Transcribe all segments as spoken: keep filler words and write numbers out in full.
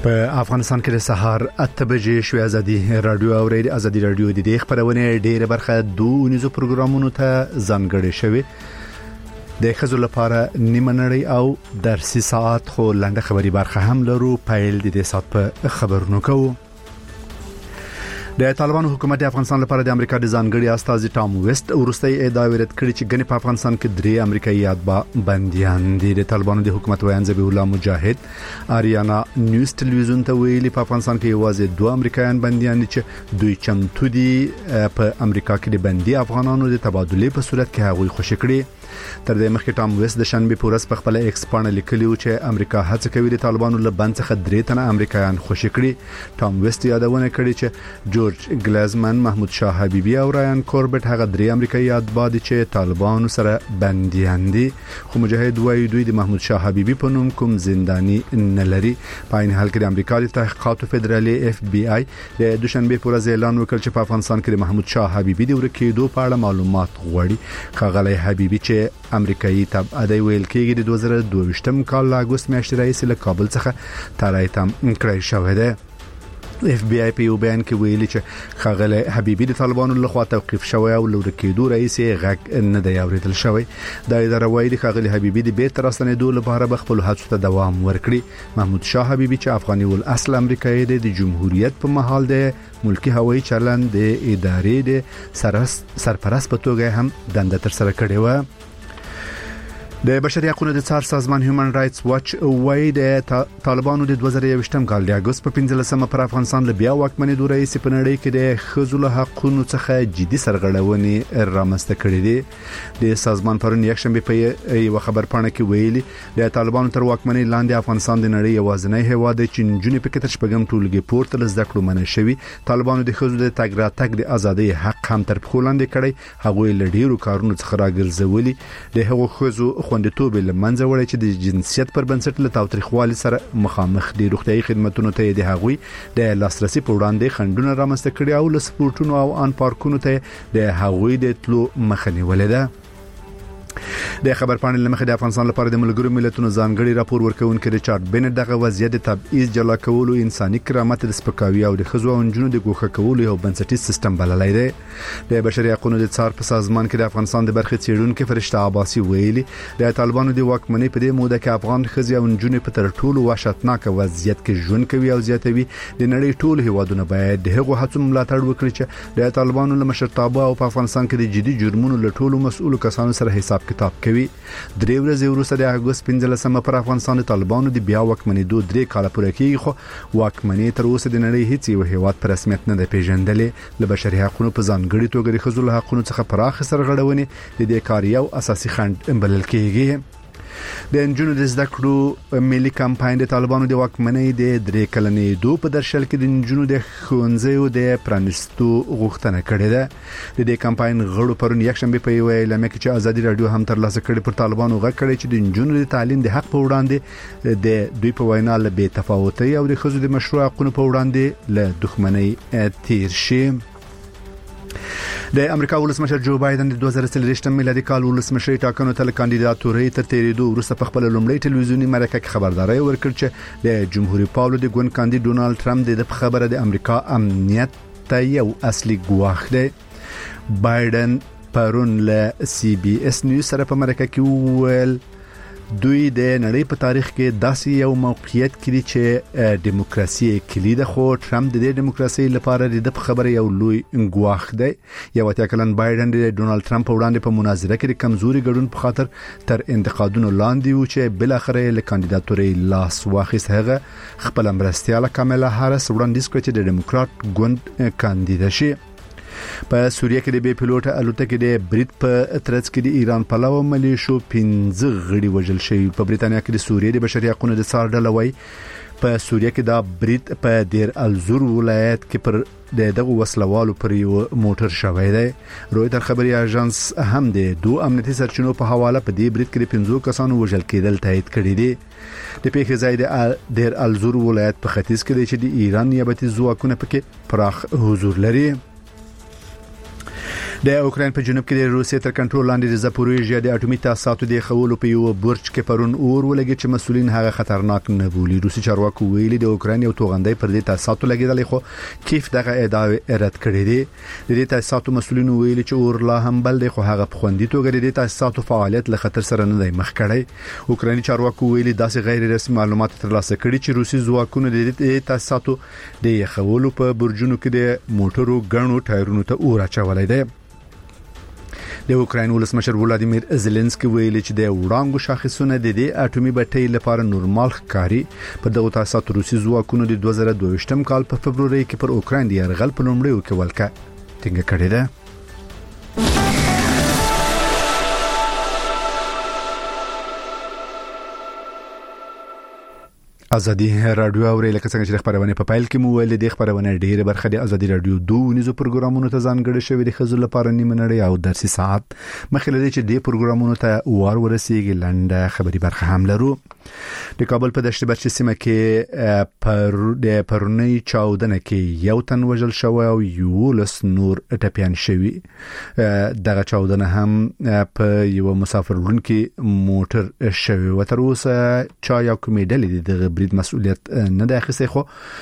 په افغانستان کې د سهار اته بجې شوې ازادي رادیو او ریډیو ازادي رادیو د دې خبرونه ډېر برخه دوه نيزو پروګرامونو ته ځانګړې شوې د خزو لپاره نیمه نړۍ او درسي ساعت خو لنډه خبري برخه هم لرو. پیل د دې ساعت په خبرونو کوو. د طالبانو حکومت د افغانستان لپاره د امریکا د ځانګړي استاذ ټام ویست ورستۍ ادعا ورت کړې چې ګنې په افغانستان کې درې امریکایي اتباع بنديان دي. د طالبانو د حکومت ویان ذبیح الله مجاهد اریانا نیوز ټلویزیون ته ویلي په افغانستان کې یوازې دوه امریکایان بنديان دي چې دوی چمتو دي په امریکا کې د بندي افغانانو د تبادله په صورت کې هغوی خوشی کړي. تر دې مخکې ټام ویست د شنبه پورس په خپل ایکس باندې لیکلی و چې امریکا هڅه کوي د طالبانو له بند څخه درې تنه امریکایان خوشی کړي. ټام ویست یادونه کړې چې جورج ګلازمن، محمود شاه حبیبي او رایان کوربټ هغه درې امریکایي اتباع دي چې طالبانو سره بنديان دي. خو مجاهد وایي دوی د محمود شاه حبیبي په نوم کوم زنداني نه لري. په این حال کې د امریکا د تحقیقاتو فدرالي اف بي آی د دوشنبه پورز اعلان وکړ چې په افغانستان کې د محمود شاه حبیبي د ورکېدو په اړه معلومات غواړي. خغلی حبیبي چې امریکایي تبع دی ویل کېږي د دوه زره دوه ویشتم کال له اگست میاشتې راهیسې له کابل څخه ترایتم کړی شوی دی. اف بی آی په یو بیان کې ویلي چې خغلی حبیبي د طالبانو لخوا توقيف شوی او لور کېدو رئیس غږ نه دی اوریدل شوی. د اداره وایي د خغلی حبیبي د بیرته راستنېدو لپاره خپل هڅو ته دوام ورکړي. محمود شاه حبیبي چې افغاني ول اصل امریکایي دی د جمهوریت په محل د ملکی هوایي چلند د ادارې د سرپرست په توګه هم دنده تر سره کړې و. د بشري حقوقو د څار سازمان هیومن رائټس واچ وایي د طالبانو د دوه زره یوویشتم کال د اگست په پنځلسمه پر افغانستان له بیا واکمنۍ دوره یې په نړۍ کې د خزو له حقوقو څخه جدي سرغړونې رامنځته کړې دي. د سازمان پرون یکشنبه په یو خبر پاڼه کې ویلي د طالبانو تر واکمنۍ لاندې افغانستان د نړۍ یوازینی هیواد دی چې نجونې په کې تر شپږم ټولګي پورته له زده کړو منع شوي. طالبانو د خزو د تګ راتګ د ازادۍ حق هم تر پښو لاندې کړی. هغوی له ډیرو کارونو څخه راګرځولي. د هغو خزو خوندیتوب لمنځه وړي چې د جنسیت پر بنسټ له تاوتریخوالي سره مخامخ دي. روغتيایي خدماتونو ته د هغوی د لاسرسي په وړاندې خندونه رامنځته کړي او له سپورټونو او ان پارکونو ته د هغوی د تلو مخه نیولې ده. د خبر پاڼې لمخې د افغانستان لپاره د ملګرو ملتونو ځانګړي راپور ورکوونکي ریچارډ بنټ دغه وضعیت د تبعیض جلا کولو، انساني کرامت د سپکاوي او د خزو او نجونو د ګوښه کولو یو بنسټیز سیستم بللی دی. د بشري حقوقو د څار په سازمان کې د افغانستان د برخې څېړونکي فرشته عباسي ویلي د طالبانو د واکمنۍ په دې موده کې افغان خزي او نجونې په تر ټولو وحشتناک وضعیت کې ژوند کوي او زیاتوي. د نړۍ ټول هیوادونه باید د هغو هڅو ملاتړ وکړي چې د طالبانو له مشرتابه او په افغانستان کې د جدي جرمونو له ټولو مسؤلو کسانو سره حساب کتاب کوي. درې ورځې وروسته د اگست پنځلسمه پر افغانستان د طالبانو د بیا واکمنېدو درې کاله پوره کېږي، خو واکمنۍ تر اوسه د نړۍ هیڅ یو هیواد په رسمیت نه دی پیژندلې. له بشري حقوقو په ځانګړي توګه د ښځو له حقوقو څخه پراخه سرغړونې د دې کار یو اساسي خنډ بلل کېږي. د نجونو د زده کړو ملي کمپاین د طالبانو د واکمنۍ د درې کلنې دوه په درشل کې د نجونو د ښوونځیو د پرانیستو غوښتنه کړې ده. د دې کمپاین غړو پرون یکشنبه په یو اعلامیه کې چې ازادي رادیو هم ترلاسه کړې پر طالبانو غږ کړی چې د نجونو د تعلیم د حق په وړاندې د دوی په وینا له بې تفاوتۍ او د ښځو د مشروع حقوقو په وړاندې له دښمنۍ تیر شي. د امریکا ولسمشر جو بایدن د دوه زره څلوېښتم میلادي کال ولسمشر ټاکنو ته کاندیداتوري تر تیریدو وروسته په خپل لومړی ټلویزیونی مرکه کې خبرداري ورکړه چې د جمهوریت پاولو د ګوند کاندید ډونالد ټرمپ د خبره د امریکا امنیت ته یو اصلي ګواښ دی. بایدن پرون له سی بي اس نیوز سره په مرکه کې وویل دوی د نړۍ په تاریخ کې داسې یو موقعیت کړي چې دیموکراسي کلی ده، خو ټرمپ د دیموکراسي لپاره د خبره یو لوی ګواښ دی. یو اتیا کلن بایدن د ډونالد ټرمپ وړاندې په مناظره کې د کمزوري ګډون په خاطر تر انتقادونو لاندې و چې بل اخر له کاندیداتوري لاس واخیست. هغه خپل مرستياله کاملا هارس وړاندیز کړ چې د ډیموکرات ګوند کاندید شي. په سوریه کې د بي پيلوټ الوتکې د بریټ په ترڅ کې د ایران پلاو ملیشو پنځه غړي وژل شوي. په بریتانیا کې د سوریې د بشري حقوقو د څار ډله وایي په سوریه کې دا بریټ په دیر الزور ولایت کې پر د دغه وسلوالو پر یو موټر شوی دی. رویتر خبري اژانس هم د دوه امنیتي سرچینو په حواله په دې بریټ کې د پنځو کسانو وژل کېدل تایید کړی دی. د پیښې ځای د دیر الزور ولایت په ختیځ کې دی چې د ایران نیابتي ځواکونه پکې پراخ حضور لري. د اوکرين په جنوب کې د روسیې تر کنټرول لاندې د زاپوریژیا د اټومي تاسیساتو د خولو په یو برج کې پرون اور ولګي چې مسولین هغه خطرناک نه بولي. روسي چارواکو ویلي د اوکرين یو توغندۍ پر دې تاسیساتو لګیدل، خو کیف دغه ادعا رد کړې دي. د دې تاسیساتو مسولین ویلي چې اور لا هم بل دی، خو هغه په خوندي توګه د تاسیساتو فعالیت له خطر سره نه دی مخ کړی. اوکرين چارواکو ویلي داسې غیر رسمي معلومات ترلاسه کړي چې روسي ځواکونه د دې تاسیساتو د خولو په برجونو کې د موټرو غنو ټایرونو ته اور اچولای دی. د اوکرين ولسمشر ولادیمیر زيلنسکي ویلي چې د وړاندو شاخصونه د دې اټومي بټۍ لپاره نورمال ښکاري. په دغه تاسیساتو روسي ځواکونو د دوه زره دوه ویشتم کال په فبرवरी کې پر اوکرين د يرغل په لومړیو کې ولکه ټینګه کړې ده. ازادي رادیو اوري لکه څنګه چې خبرونه په پایل کې مو ویل د خبرونه ډیره برخه د ازادي رادیو دوه نيزو پروګرامونو ته ځانګړي شوی د خزل لپاره نیمه نړۍ او درسي ساعت مخکې لري چې د پروګرامونو ته وار ورسیږي لنډه خبري برخه هم لرو. د کابل په دشت برچ سیمه کې پر د پرونی چاودنه کې یو تن وژل شوی او یو لس نور ټپيان شوی. دغه چاودنه هم په یو مسافر ورونکي موټر شوی و. تر اوسه چا یو کمیډل د برید مسؤلیت نه د اخیسته، خو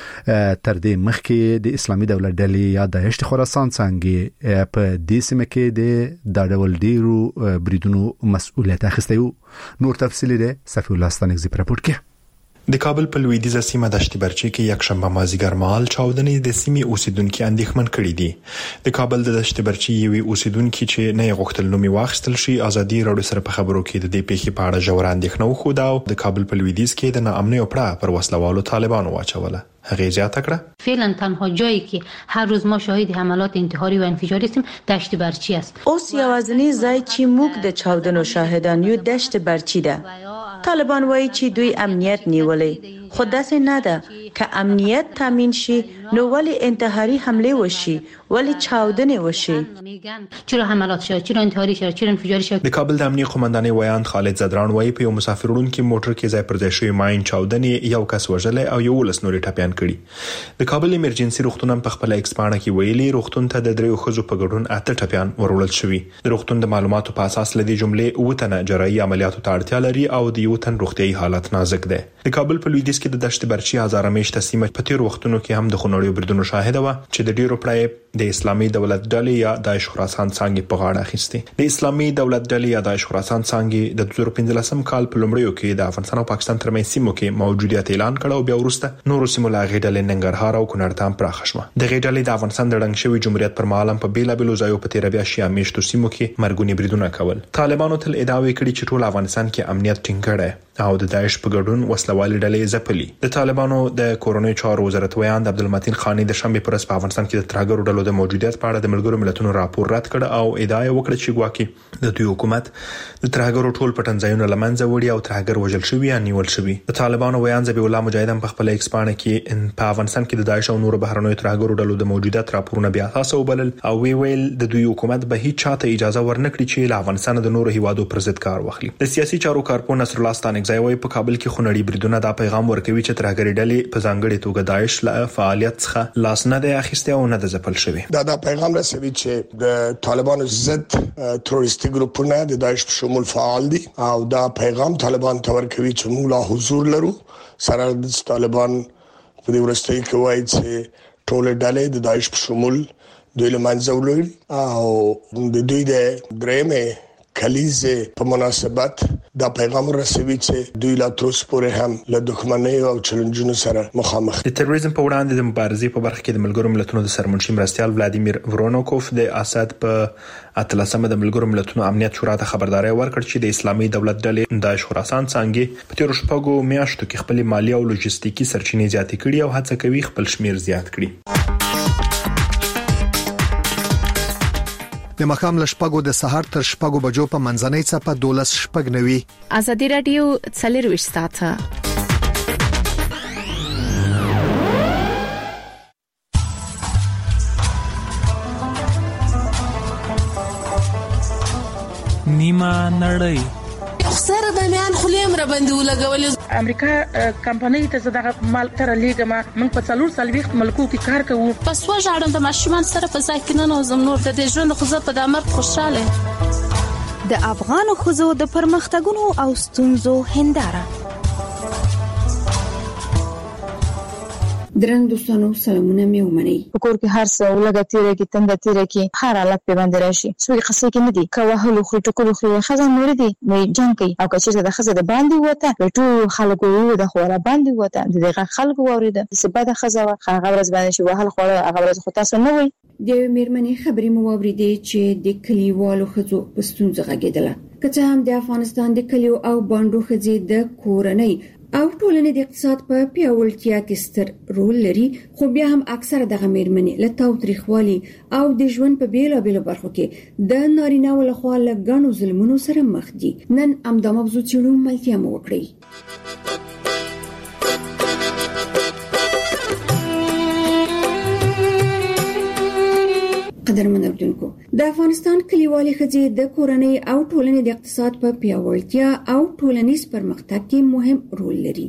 تر دې مخکې د اسلامي دولت ډلې یا د داعش خراسان څنګه په دې سیمه کې د دا ډول ډیرو بریدونو مسؤلیت اخیسته. نور تفصیلی ده صفی الله ستانکزی پر راپور کې. د کابل په لویدیځه سیمه دشت برچی کې یک شنبه مازیګر مهال چاودنې د سیمې اوسیدونکو اندېښمن کړي دي. د کابل د دشت برچی یوې اوسیدونکو چې نه غوښتل نومي واخیستل شي ازادي راډیو سره په خبرو کې د دې پیښې په اړه ژور اندېښنه وښوده او د کابل په لویدیځ کې د ناامنۍ او پړه پر وسلوالو طالبانو واچوله. هغه زیاته کړه فعلا تنها جایی که هر روز ما شاهد حملات انتحاری و انفجاری هستیم دشت برچی است. اوس یوازینی ځای چې موږ د چاودنو شاهدان یو دشت برچی ده. طالبان وایي چې دوی امنیت نیولې، خو داسې نه ده. که امنیت تامین شي نو ولی انتحاری حمله وشي، ولی چاودنه وشي. چرا حملات شد، چرا انتحاری شد، چرا انفجاری شد. د کابل د امنیه قومندانۍ ویاند خالد زدران وایي په یو مسافر وړونکي موټر کې ځای پر ځای شوی ماین چاودنې یو کس وژل او یو لس نور ټپيان کړي. د کابل ایمرجنسي روغتون هم په خپل ایکس پاڼه کې ویلي روغتون ته د دریو خزو په ګډون اته ټپيان ورولل شوی. د روغتون د معلوماتو په اساس لدی جملې او تنه جراحي عملیاتو ته اړتیا لري او د یو تن روغتيایي حالت نازک ده. د کابل په لویدیځ کې د دشت برچی هزاره میشته سیمه په تیر وختونو کې هم د خونړیو بریدونو شاهد و چې د ډیرو پړای د اسلامي دولت ډلې یا داعش خراسان څنګه په غاړه اخیسته. د اسلامي دولت ډلې یا داعش خراسان څنګه د دوه زره پنځلسم کال په لومړیو کې د افغانستان او پاکستان ترمنځ سیمو کې موجودیت اعلان کړ او بیا وروسته نورو سیمو لا غېډلې ننګرهار او کونړ ته پراخ شو. د غېډلې د افغانستان د ډنګ شوی جمهوریت پر مهال په بیلا بیلو ځایو په تیر بیا شیا میشتو سیمو کې مرګونی بریدونه کول. طالبانو تل ادعا وکړي چې ټول افغانستان کې امنیت ټینګ کړي او د داعش په ګډون وسلوالې ډلې ځپلي. د طالبانو د کورونی چارو وزارت ویاند عبدالمتین خانی د شنبه پر ورځ په افغانستان کې د ترهګرو ډلو د موجودیت په اړه د ملګرو ملتونو راپور رد کړ او ادعا وکړه چې ګواکې د دوی حکومت د ترهګرو ټول پټنځایونه لمنځه وړي او ترهګر وژل شوی یا نیول شوی. د طالبانو ویاند ذبیح الله مجاهد په خپل ایکس پاڼه کې په افغانستان کې د داعش او نورو بهرنیو ترهګرو ډلو د موجودیت راپورونه بیا تاسو وبلل او وی ویل د دوی حکومت به هیڅ چاته اجازه ورنکړي چې له افغانستان د نورو هیوادو پر ضد کار واخلي. د سیاسي چارو کارپو نصر الله ستانکزی وایي په کابل کې خونړي بریدونه دا پیغام ورکوي چې ترهګری ډلې په ځانګړي توګه داعش له فعالیت څخه لاس نه دی اخیسته او نه د ځپل شوی. دا دا پیغام رسوي چې د طالبانو ضد تروریستي ګروپونه د داعش په شمول فعال دي او دا پیغام طالبان ته ورکوي چې موږ لا حضور لرو. سره د طالبان په دې ورستۍ کې وایي چې ټول ډلې د داعش په شمول دوی له منځه وړي او د دوی د درېمه کلیزه په مناسبت دا پیغام رسوي چې دوی لا تر اوسه پورې هم له دښمنۍ او چیلنجونو سره مخامخ دي. د تروریزم په وړاندې د مبارزې په برخه کې د ملګرو ملتونو د سرمنشي مرستيال ولادیمیر ورونوکوف د اسد په اتلسمه د ملګرو ملتونو امنیت شورا ته خبرداري ورکړه چې د اسلامي دولت ډلې داعش خراسان څنګه په تیر شپږو میاشتو کې خپل مالی او لوجستیکي سرچینې زیاتې کړي او هڅه کوي خپل شمیر زیات کړي. د مخام لشپګو د سحر تر شپګو بجو په منځنۍ چپه دولس شپګ نوي. ازادي رادیو څلرويشت ساعته نیمه نړۍ سره د میان خلیم را باندې ولګولې. امریکا کمپنۍ ته زداغه مال تر لېګما موږ په څلور سلويخت ملکو کې کار کوو. پس وژاړم د ماشومان سره په ځای کې نه نوزم نور د دې ژوند خو زه په دامر خوشاله. د افغان خزو د پرمختګونو او ستونزو هنداره. درنو دوستانو سلامونه مې ومنئ. په کور کې هر څه ولګه تیره کې تنده تیره کې هر حالت په باندې راشي څوک قصې کې نه دي کوهلو خو ټکو خو خزان مړ دي مې جنگ کوي او کچې د خزه د باندې وته ټول خلکو یو د خوره باندې وته دغه خلکو وریده سبا د خزه هغه ورځ باندې شو وهل خوره هغه ورځ خو تاسو نه وي. د میرمنې خبرې مو واوریدې چې د کلیوالو خزو په ستونزه غږیدله. کله هم د افغانستان د کلیو او باندو خزې د کورنۍ او ټولنې د اقتصاد په پیاوړتیا کې ستر رول لري خو بیا هم اکثره دغه میرمنې له تاوتریخوالي او د ژوند په بیلو بیلو برخو کې د نارینه ول خوا له ګڼو ظلمونو سره مخ دي. نن امدا موضوع چیرو ملتیا مو وکړي. قدرمن اردوونکو د افغانستان کلیوالي ښځې د کورنۍ او ټولنې د اقتصاد په پیاوړتیا او ټولنیز پرمختګ کې مهم رول لري.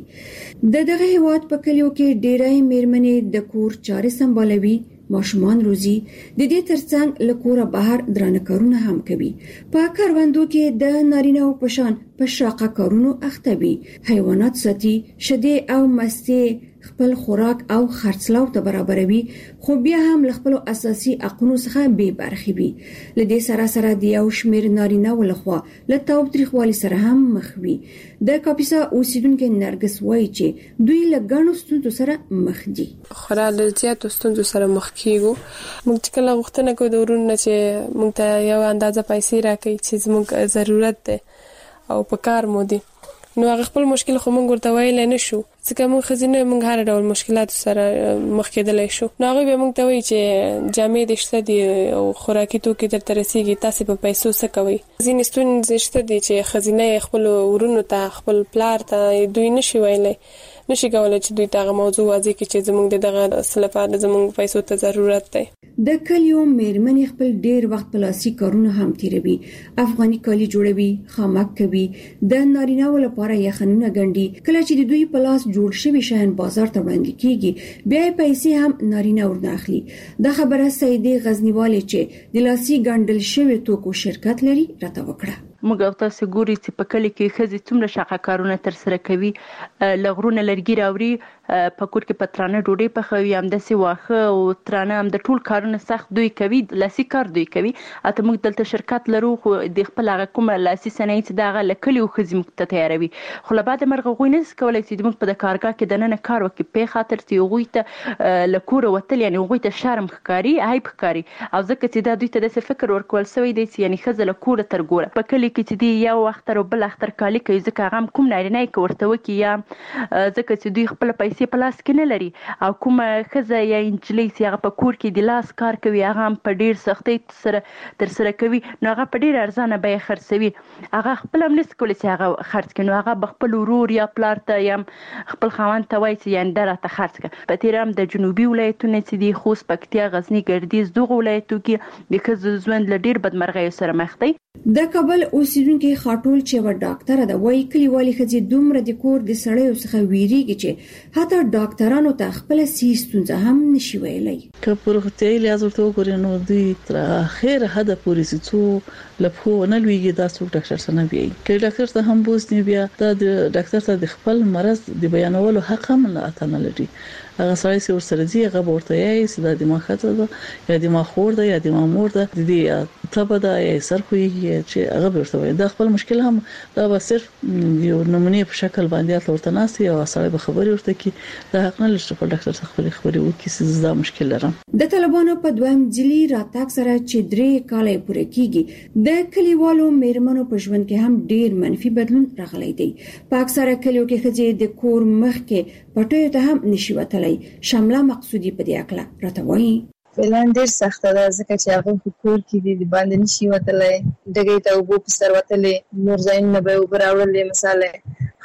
د دغه هیواد په کلیو کې ډېرای میرمنې د کور چارې سمبالوي، ماشومان روزي، د دې ترڅنګ له کوره بهر درانه کارونه هم کوي. په کاروندو کې د نارینه او پشان په شاقه کارونو اخته وي، حیوانات ساتي، شیدې او مستې خپل خوراک او خرڅلاو ته برابروي خو بیا هم له خپل اساسي حقوقو څخه بې برخې وي. له دې سره سره د یو شمېر نارینه ولخوا له تاوتریخوالي سره هم مخ وي. د کاپیسا اوسیدونکو نرګس وایي چې دوی له ګڼو ستونزو سره مخ دي. خورا له زیاتو ستونزو سره مخ کیږو. موږ چې کله غوښتنه کوو د ورونو چې موږ ته یو اندازه پیسې راکړي چې زموږ ضرورت ده او په کار مو دي نو هغه خپل مشکل خو موږ ورته ویل نه شو ځکه موږ خزینه موږ هر ډول مشکلات سره مخ کېدلای شو. نو هغه به موږ ته وایي چې جامې د شته دي او خوراکي توکي درته رسیږي تاسو په پیسو څه کوي. ځینې ستونزې شته دي چې خزینه خپل ورونو ته خپل پلار ته دوی نشي ویلای نشي کولای چې دوی ته موضوع واضح کړي چې زموږ دغه سلفه زموږ پیسو ته ضرورت دی. د کلیو میرمنې خپل ډیر وخت په لاسي کارونه هم تیروي. افغاني کالي جوړوي، خامک کوي، د نارینه ول لپاره یخنونه ګنډي. کله چې د دوی په لاس جوړ شوی شین بازار ته وړاندې کیږي بیا پیسې هم نارینه ورنه اخلي. دا خبره سیدې غزنیوالې چې د لاسي ګنډل شوی توکو شرکت لري راته وکړه. موږ او تاسو ګوري چې په کلی کې ښځې څومره شاقه کارونه تر سره کوي، لغرونه لرګي راوړي، په کور کې پترانه ډوډۍ پخوي، همداسې واښه او ترانه هم د ټول کارونه سخت دوی کوي، لاسي کار دوی کوي. اته موږ دلته شرکت لرو خو د خپل هغه کومه لاسي صنایع چې دغه له کلیو ښځې موږ ته تیاروي خو له بعده مرغه هغوی نشي کولی چې موږ په د کارګاه کې دننه کار وکړي په خاطر چې هغوی ته له کوره وتل یعنې هغوی ته شرم ښکاري، عیب ښکاري او ځکه چې دا دوی ته داسې فکر ورکول سوی دی چې یعنې ښځه له کوره تر ګوره په کلي کې چې دی یو اختر او بل اختر کالي کوي ځکه هغه هم کوم نارینه یې که ورته وکړي یا ځکه چې دوی خپله پیسې په لاس کې نه لري او کومه ښځه یا نجلۍ چې هغه په کور کې د لاس کار کوي هغه هم په ډېر سختۍ سره ترسره کوي نو هغه په ډېره ارزانه بیه خرڅوي. هغه خپله هم نشي کولی چې هغه خرڅ کړي نو هغه به خپل ورور یا پلار ته یا خپل خاوند ته وایي چې یعنې دا راته خرڅ کړه. په تېره هم د جنوبي ولایتونه چې دي خوست، پکتیا، غزني، ګردیز دغو ولایتو کې د ښځو ژوند له ډېر بدمرغیو سره مخ دی. د کابل اوسیدونکو خاطول چې و ډاکټر دا وایي کلیوالي ښځې دومره د کور د سړیو څخه ویریږي چې حتی ډاکټرانو ته خپل سیستونزه هم نشي ویلای. که پرختي لحاظ ورته وګورئ نو دوی تر اخر حد پورې څو لپو نه لويږي دا څوک ډاکټر سره نه وي. که ډاکټر ته هم بوزنی بیا دا د ډاکټر ته د خپل مرض د بیانولو حق هم نه اتنه لري. هغه سړی چې ورسره دی هغه ورته یې چې د دماغ خطر ده یا دماغ خور ده یا دماغ مور ده د دې ته به دا یې سر خوېږي چې هغه ورته وایي دا خپل مشکل هم دا به صرف یو نمونه په شکل باندې ورته ناسي او سړی به خبري ورته کی دا حق نه لري چې په ډاکټر څخه خبري خبري وکړي چې دا مشکل لرم. د طالبانو په دویم ځلي راتګ سره چې درې کال پورې کیږي د کلیوالو میرمنو په ژوند کې هم ډیر منفي بدلون راغلی دی. په اکثره کلیو کې ښځې د کور مخ کې پټیو ته هم نشي وتلی. شامله مقصودی په دې اکله راته وایي فعلاً ډیر سخت ده ځکه چې هغه په کور کې دي د باندې نشي وتلی ډګې ته وبو په سر وتلې نور ځای نه به وبراوړلې مثاله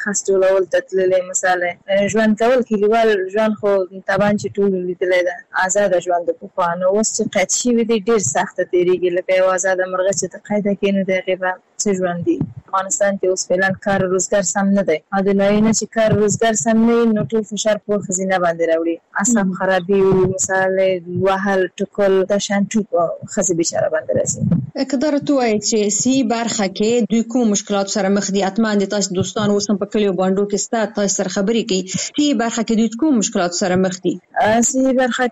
خاص جوړول تتللې مثلا ژوند کول کلیوال ژوند خو طبعا چې ټول لیدلې ده آزاد ژوند په خوانو اوس چې قید شي وي ډیر سخت تیریږي لکه یو آزاد مرغه چې ته قید کینې د غیبه څه ژوند دي افغانستان کې اوس فعلا کار روزګار سم نه دی او د نوی نه چې کار روزګار سم نه نو ټول فشار په خزینه باندې راوړي اصاب خرابي مثلا وهل ټکل د شانټو خزي بشاره باندې راځي کدار توای چې سی برخه کې دوی کوم مشکلات سره مخ دي اتمان دي تاسو دوستان اوس په کلیو باندې کې ستاسو تاسو سره خبرې کوي سی برخه کې دوی کوم مشکلات سره مخ دي سی برخه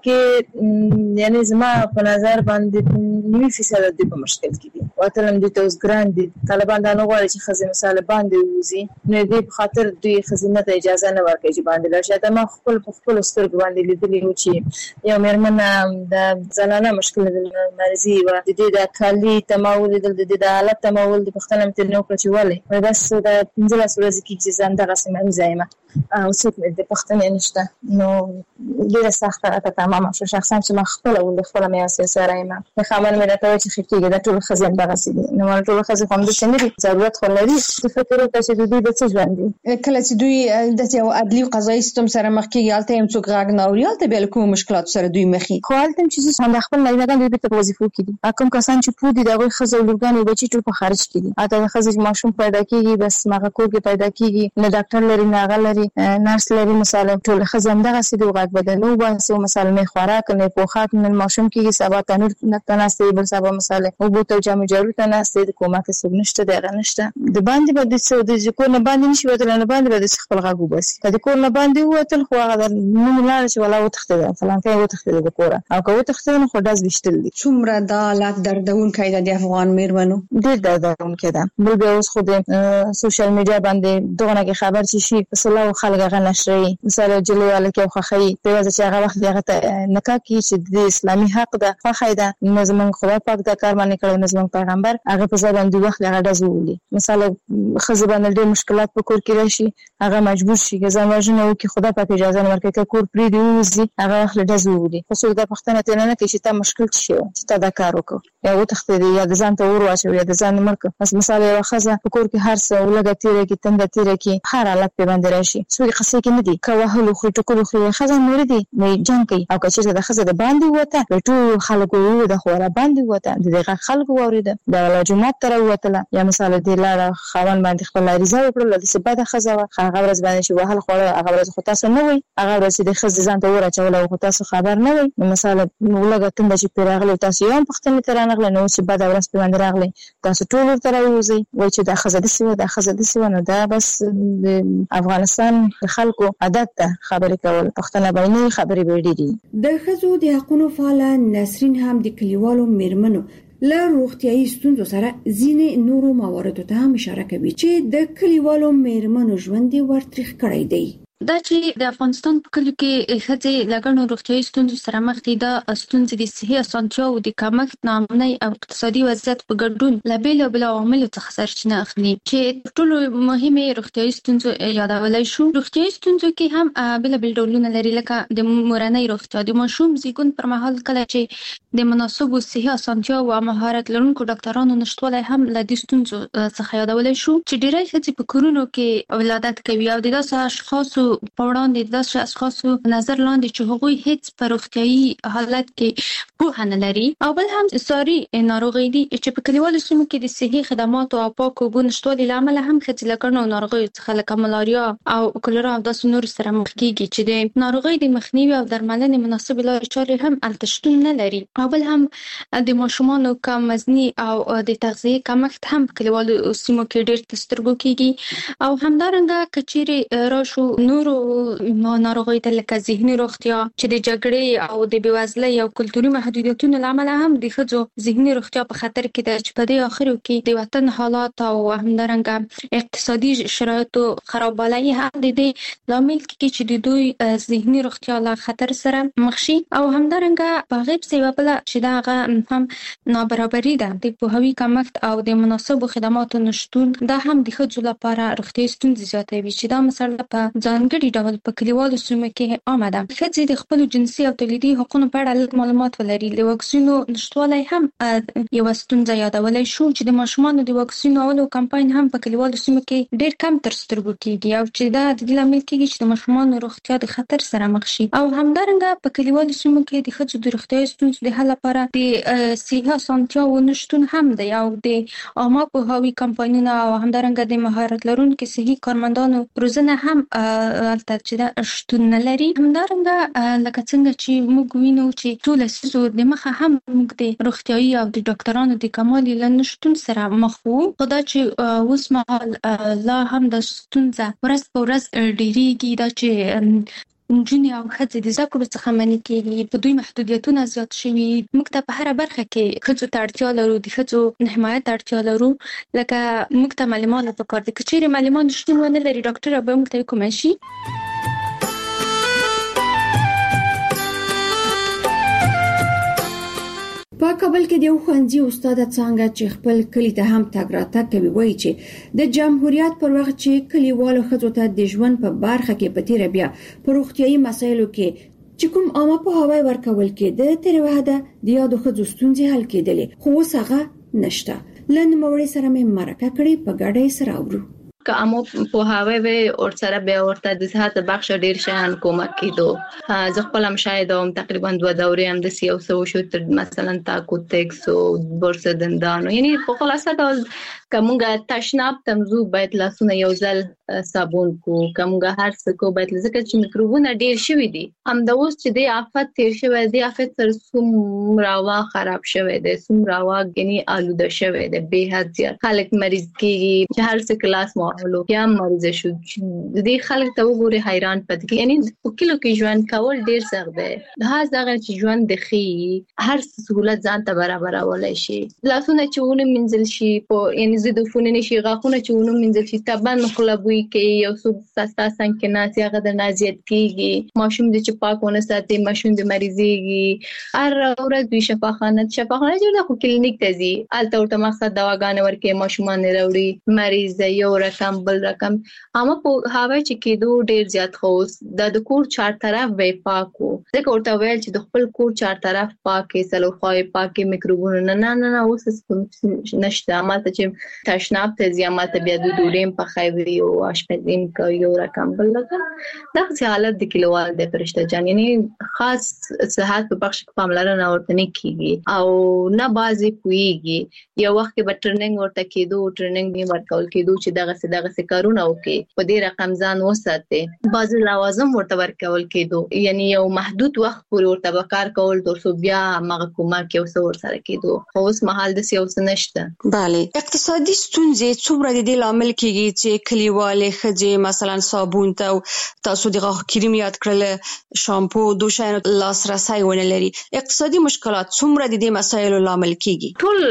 کې یعنی زما په نظر باندې نیمه فیصد د په مشکل کې دي واتلم د توس ګران دي طالبان دا نه غواړي چې خزي مثال باندې وزي نو دې په خاطر دوی خزینه ته اجازه نه ورکړي چې باندې لاشه ما خپل په خپل سترګ باندې لیدلې و چې یو مېرمن د زنانه مشکل د مرزي و د دې د کالي تماول د دې د حالت تماول د پښتنه تر نو کړی ولې بس د پنځه ورځې کې چې زنده غسمه زایمه او څه د پښتنه نشته نو ډیره سخته راته تمامه شو شخصا چې ما خپل ول خپل مې اساسه رایم په خامن مې راته چې خکېږي د ټول خزین دغه دي نو ټول خزین هم د شنري ضرورت خو لري چې فکر وکړي چې دوی د څه ژوند دي کله چې دوی د یو عدلي قضایي سیستم سره مخ کې یالته هم څوک غاګ نه اوري یالته به کوم مشکلات سره دوی مخې خو هلته چې څنګه خپل نه نه دوی په وظیفو کې دي کوم کسان چې پودي دغه خزو لورګان بچي ټول په خارج کې دي اته خزې ماشوم پیدا کیږي بس ماغه کور کې پیدا کیږي نه ډاکټر لري نه غل لري نرس لري مثلا ټول خزم دغه سي دوه غاګ بدلو واسه مثلا نه خوراک نه پوخاک نه ماشوم کې سبا تنور نه تناسي بل سبا مثلا او بوتل جامو جوړ تناسي د کومه کې سګ نشته دغه نشته د باندې به د څو د ذکر نه باندې نشي وته نه باندې به د خپل غاګو بس کله کور نه باندې وته خو هغه نو لاړ شي ولا وتخته فلان کې وتخته د کوره او که وتخته نو خو داس بشتل دي څومره د حالات دردون کایده د افغان میرمنو ډیر دردون کړه بل به اوس خو د سوشل میډیا باندې دغه کې خبر شي شي اصله خلک غنشري مثلا جلواله کې خوخی په وجه چې هغه وخت هغه نکاح کې چې د اسلامي حق د خوخی د نظم خدای پاک د کار باندې کړی نظم پیغمبر هغه په ځای باندې وخت هغه دزولي مثلا خزبان ډېر مشکلات په کور کې راشي هغه مجبور شي ځان وژنه وکړي خدای پاک اجازه نه ورکړي کور پرې دی وزي هغه وخت دزولي خو څو د پښتنه ته نه کې چې تا مشکل شي چې تا دا کار وکړي یا وتخته دی یا د ځان ته ور واچوي یا د ځان مرګ بس مثلا یو خزه په کور کې هر څه ولګه تیرې کې تند تیرې کې هر حالت په باندې راشي څو قصې کې نه دي کوهلو خو ټکو خو خزه نور دي مې جنگ کوي او کچې د خزه د باندې وته ټول خلکو وو د خو را باندې وته دغه خلکو وریده د ولا جمعه تر وته یا مثلا د لاره خوان باندې خپل ریزه وکړل د سبد خزه هغه ورځ باندې چې وهل خو هغه ورځ خو تاسو نه وي هغه ورځ د خزه ځان ته ورچول او تاسو خبر نه وي مثلا ولګه تند چې پیراغله تاسو یو پختنه تر نه غل نو چې بعد ورځ په باندې راغله تاسو ټول تر وځي وای چې د خزه د سیمه د خزه د سیمه دا بس د افغانستان خلکو عادت ته خبرې کول پښتنه باندې خبرې وړي دي د خزو د حقوقو فعال نسرین هم د کلیوالو میرمنو له روغتيایي ستونزو سره ځینې نورو مواردو ته هم اشاره کوي چې د کلیوالو میرمنو ژوند ورترخ کړی دی دا چې د افغانستان په کلیو کې ښځې لګڼو روغتیايي ستونزو سره مخ دي د ستونزې د صحي اسانتیاو د کمښت ناامنۍ او اقتصادي وضعیت په ګډون له بېلابېلو عواملو څخه سرچینه اخلي چې تر ټولو مهمې روغتیايي ستونزو یادولی شو. روغتیايي ستونزو کې هم بېلابېل ډولونه لري لکه د مورنۍ روغتیا د ماشوم زیږون پر مهال کله چې د مناسبو صحي اسانتیاو او مهارت لرونکو ډاکټرانو نشتوالی هم له دې ستونزو څخه یادولی شو چې ډېری ښځې په کورونو کې ولادت کوي او د داسې اشخاصو په وړاندې داسې اشخاصو نظر لاندې چې هغوی هیڅ په روغتیايي حالت کې پوهه نه لري او بل هم ساري ناروغۍ دي چې په کلیوالو سیمو کې د صحي خدماتو او پاکو اوبو نشتوالي له امله هم ښځې له ګڼو ناروغیو څخه لکه ملاریا او کولرا او داسې نورو سره مخ کېږي چې د ناروغۍ د مخنیوي او درملنې مناسبې لارې چارې هم هلته شتون نه لري او بل هم د ماشومانو کم وزني او د تغذیې کمښت هم په کلیوالو سیمو کې ډېر تر سترګو کېږي او همدارنګه که چیرې راشو نورو ناروغۍ ته لکه ذهني روغتیا چې د جګړې او د بېوزلۍ او کلتوري محدودیتونو له امله هم د ښځو ذهني روغتیا په خطر کې ده چې په دې اخرو کې د وطن حالات او همدارنګه اقتصادي شرایطو خرابوالی هم د دې لامل کېږي چې د دوی ذهني روغتیا له خطر سره مخ شي او همدارنګه په هغې پسې یوه بله چې د هغه هم نابرابري ده د پوهاوي کمښت او د مناسبو خدماتو نشتون دا هم د ښځو لپاره روغتیايي ستونزې زیاتوي چې دا مسله په ځانګړي ځانګړي ډول په کلیوالو سیمو کې عامه ده. ښځې د خپل جنسي او تولیدي حقوقو په اړه لږ معلومات ولري. د واکسینو نشټوالی هم یو ستونزه یادولای شو چې د ماشومانو د واکسینولو کمپاین هم په کلیوالو سیمو کې ډېر کم تر سترګو کیږي او چې دا د دې لامل کیږي چې د ماشومانو روغتیا د خطر سره مخ شي. او همدارنګه په کلیوالو سیمو کې د ښځو د روغتیايي ستونزو د حل لپاره د صحي اسانتیاوو نشتون هم دی او د عامه پوهاوي کمپاینونه او همدارنګه د مهارت لرونکو صحي کارمندانو روزنه هم البته چې دا شتون نه لري. همدارنګه لکه څنګه چې موږ وینو چې ټول لسیزو د مخه هم موږ د روغتیايي او د ډاکټرانو د کمال له نشتون سره مخ وو. خو دا چې اوس مهال لا هم د ستونزه ورځ په ورځ ډېریږي، دا چې نجونې او ښځې د زده کړو څخه منع کېږي، په دوی محدودیتونه زیات شوي. موږ ته په هره برخه کې ښځو ته اړتیا لرو، د ښځو حمایت ته اړتیا لرو. لکه موږ ته معلمان پکار دي، که چیرې معلمان شتون ونه لري ډاکټر به موږ ته کومه شي. په کابل کې د یو ښوونځي استاد څنګه چې خپل کلی ته هم تګ راتګ کوي وایي چې د جمهوریت پر وخت چې کلیوالو ښځو ته د ژوند په برخه کې په تیر بیا په روغتیايي مسایلو کې چې کوم عامه پوهاوی ورکول کېده تر وحده د یادو ښځو ستونزې حل کېدلې، خو اوس هغه نشته. لن موړې سره مې مرکه کړې په ګډه سره اورو. که امو په هاوی وي او سره به ورته د صحت بخش ډیر شان کومک کیدو. زه خپل هم شاید هم تقریبا دوه دورې هم د سیاسو شو تر مثلا تاکو تکس او بورس دندانو، یعنی په خلاصه ډول کومګه تشناب تمزو باید لاسونه یو ځل صابون کو، کومګه هر څه کو باید ځکه چې میکروبونه ډیر شوي دي. هم د اوس چې د آفت تیر شوی دی، آفت تر څوم راوا خراب شوی دی، څوم راوا غني آلوده شوی دی، به حد زیات خلک مریض کیږي چې هر څه کلاس ماحول یا مریض شو. د دې خلک ته وګوره حیران پد کی، یعنی په کلو کې ژوند کول ډیر سخت دی. دا ځکه چې ژوند د خي هر سہولت ځان ته برابر ولای شي. لاسونه چې ونه منځل شي په یعنی زده فونه نشي، غاخونه چې ونه منځل شي تبان خلبوي کې یو څو سستا څنګه ناسي هغه د نازیت کیږي. ماشوم د چې پاکونه ساتي، ماشوم د مریضيږي. هر ورځ دوی شفاخانه شفاخانه جوړه خو کلینیک ته ځي، الته ورته مقصد دواګانې ورکې، ماشومان وروړي، مریض یو رقم بل رقم. اما په هاوی چې کېدو ډیر زیات خوس د کور چار طرف وې پاکو، ځکه ورته ویل چې د خپل کور چار طرف پاکي سلو خوای پاکي میکروبونه نه نه نه اوس نشته. ماته چې تشناب ته زیامات بیا د ډوډۍ په خوي او اشپزین کوي یو رقم بل رقم. دا حالت د کلیوال د فرشته جان یعنی خاص صحت په بخش کې پاملرنه ورته نه کیږي او نه بازي پويږي. یو وخت کې به ټریننګ ورته کېدو، ټریننګ به ورکول کېدو چې دغه څه دغه څه کارونه وکي، په دې رقم ځان وساتي. بعض لوازم ورته ورکول کېدو، یعنی یو محدود وخت پورې ورته به کار کول تر څو بیا هغه کومک یو څه ورسره کېدو. خو اوس مهال د سیاست نشته. bale اقتصادي ستونزې څومره د دې لامل کېږي چې کلیوالې ښځې مثلا صابون ته تاسو د غاښ کریم یاد کړل، شامپو، دوشاینو لاسرسي ونه لري. اقتصادي مشکلات څومره د دې مسایلو لامل کېږي؟ ټول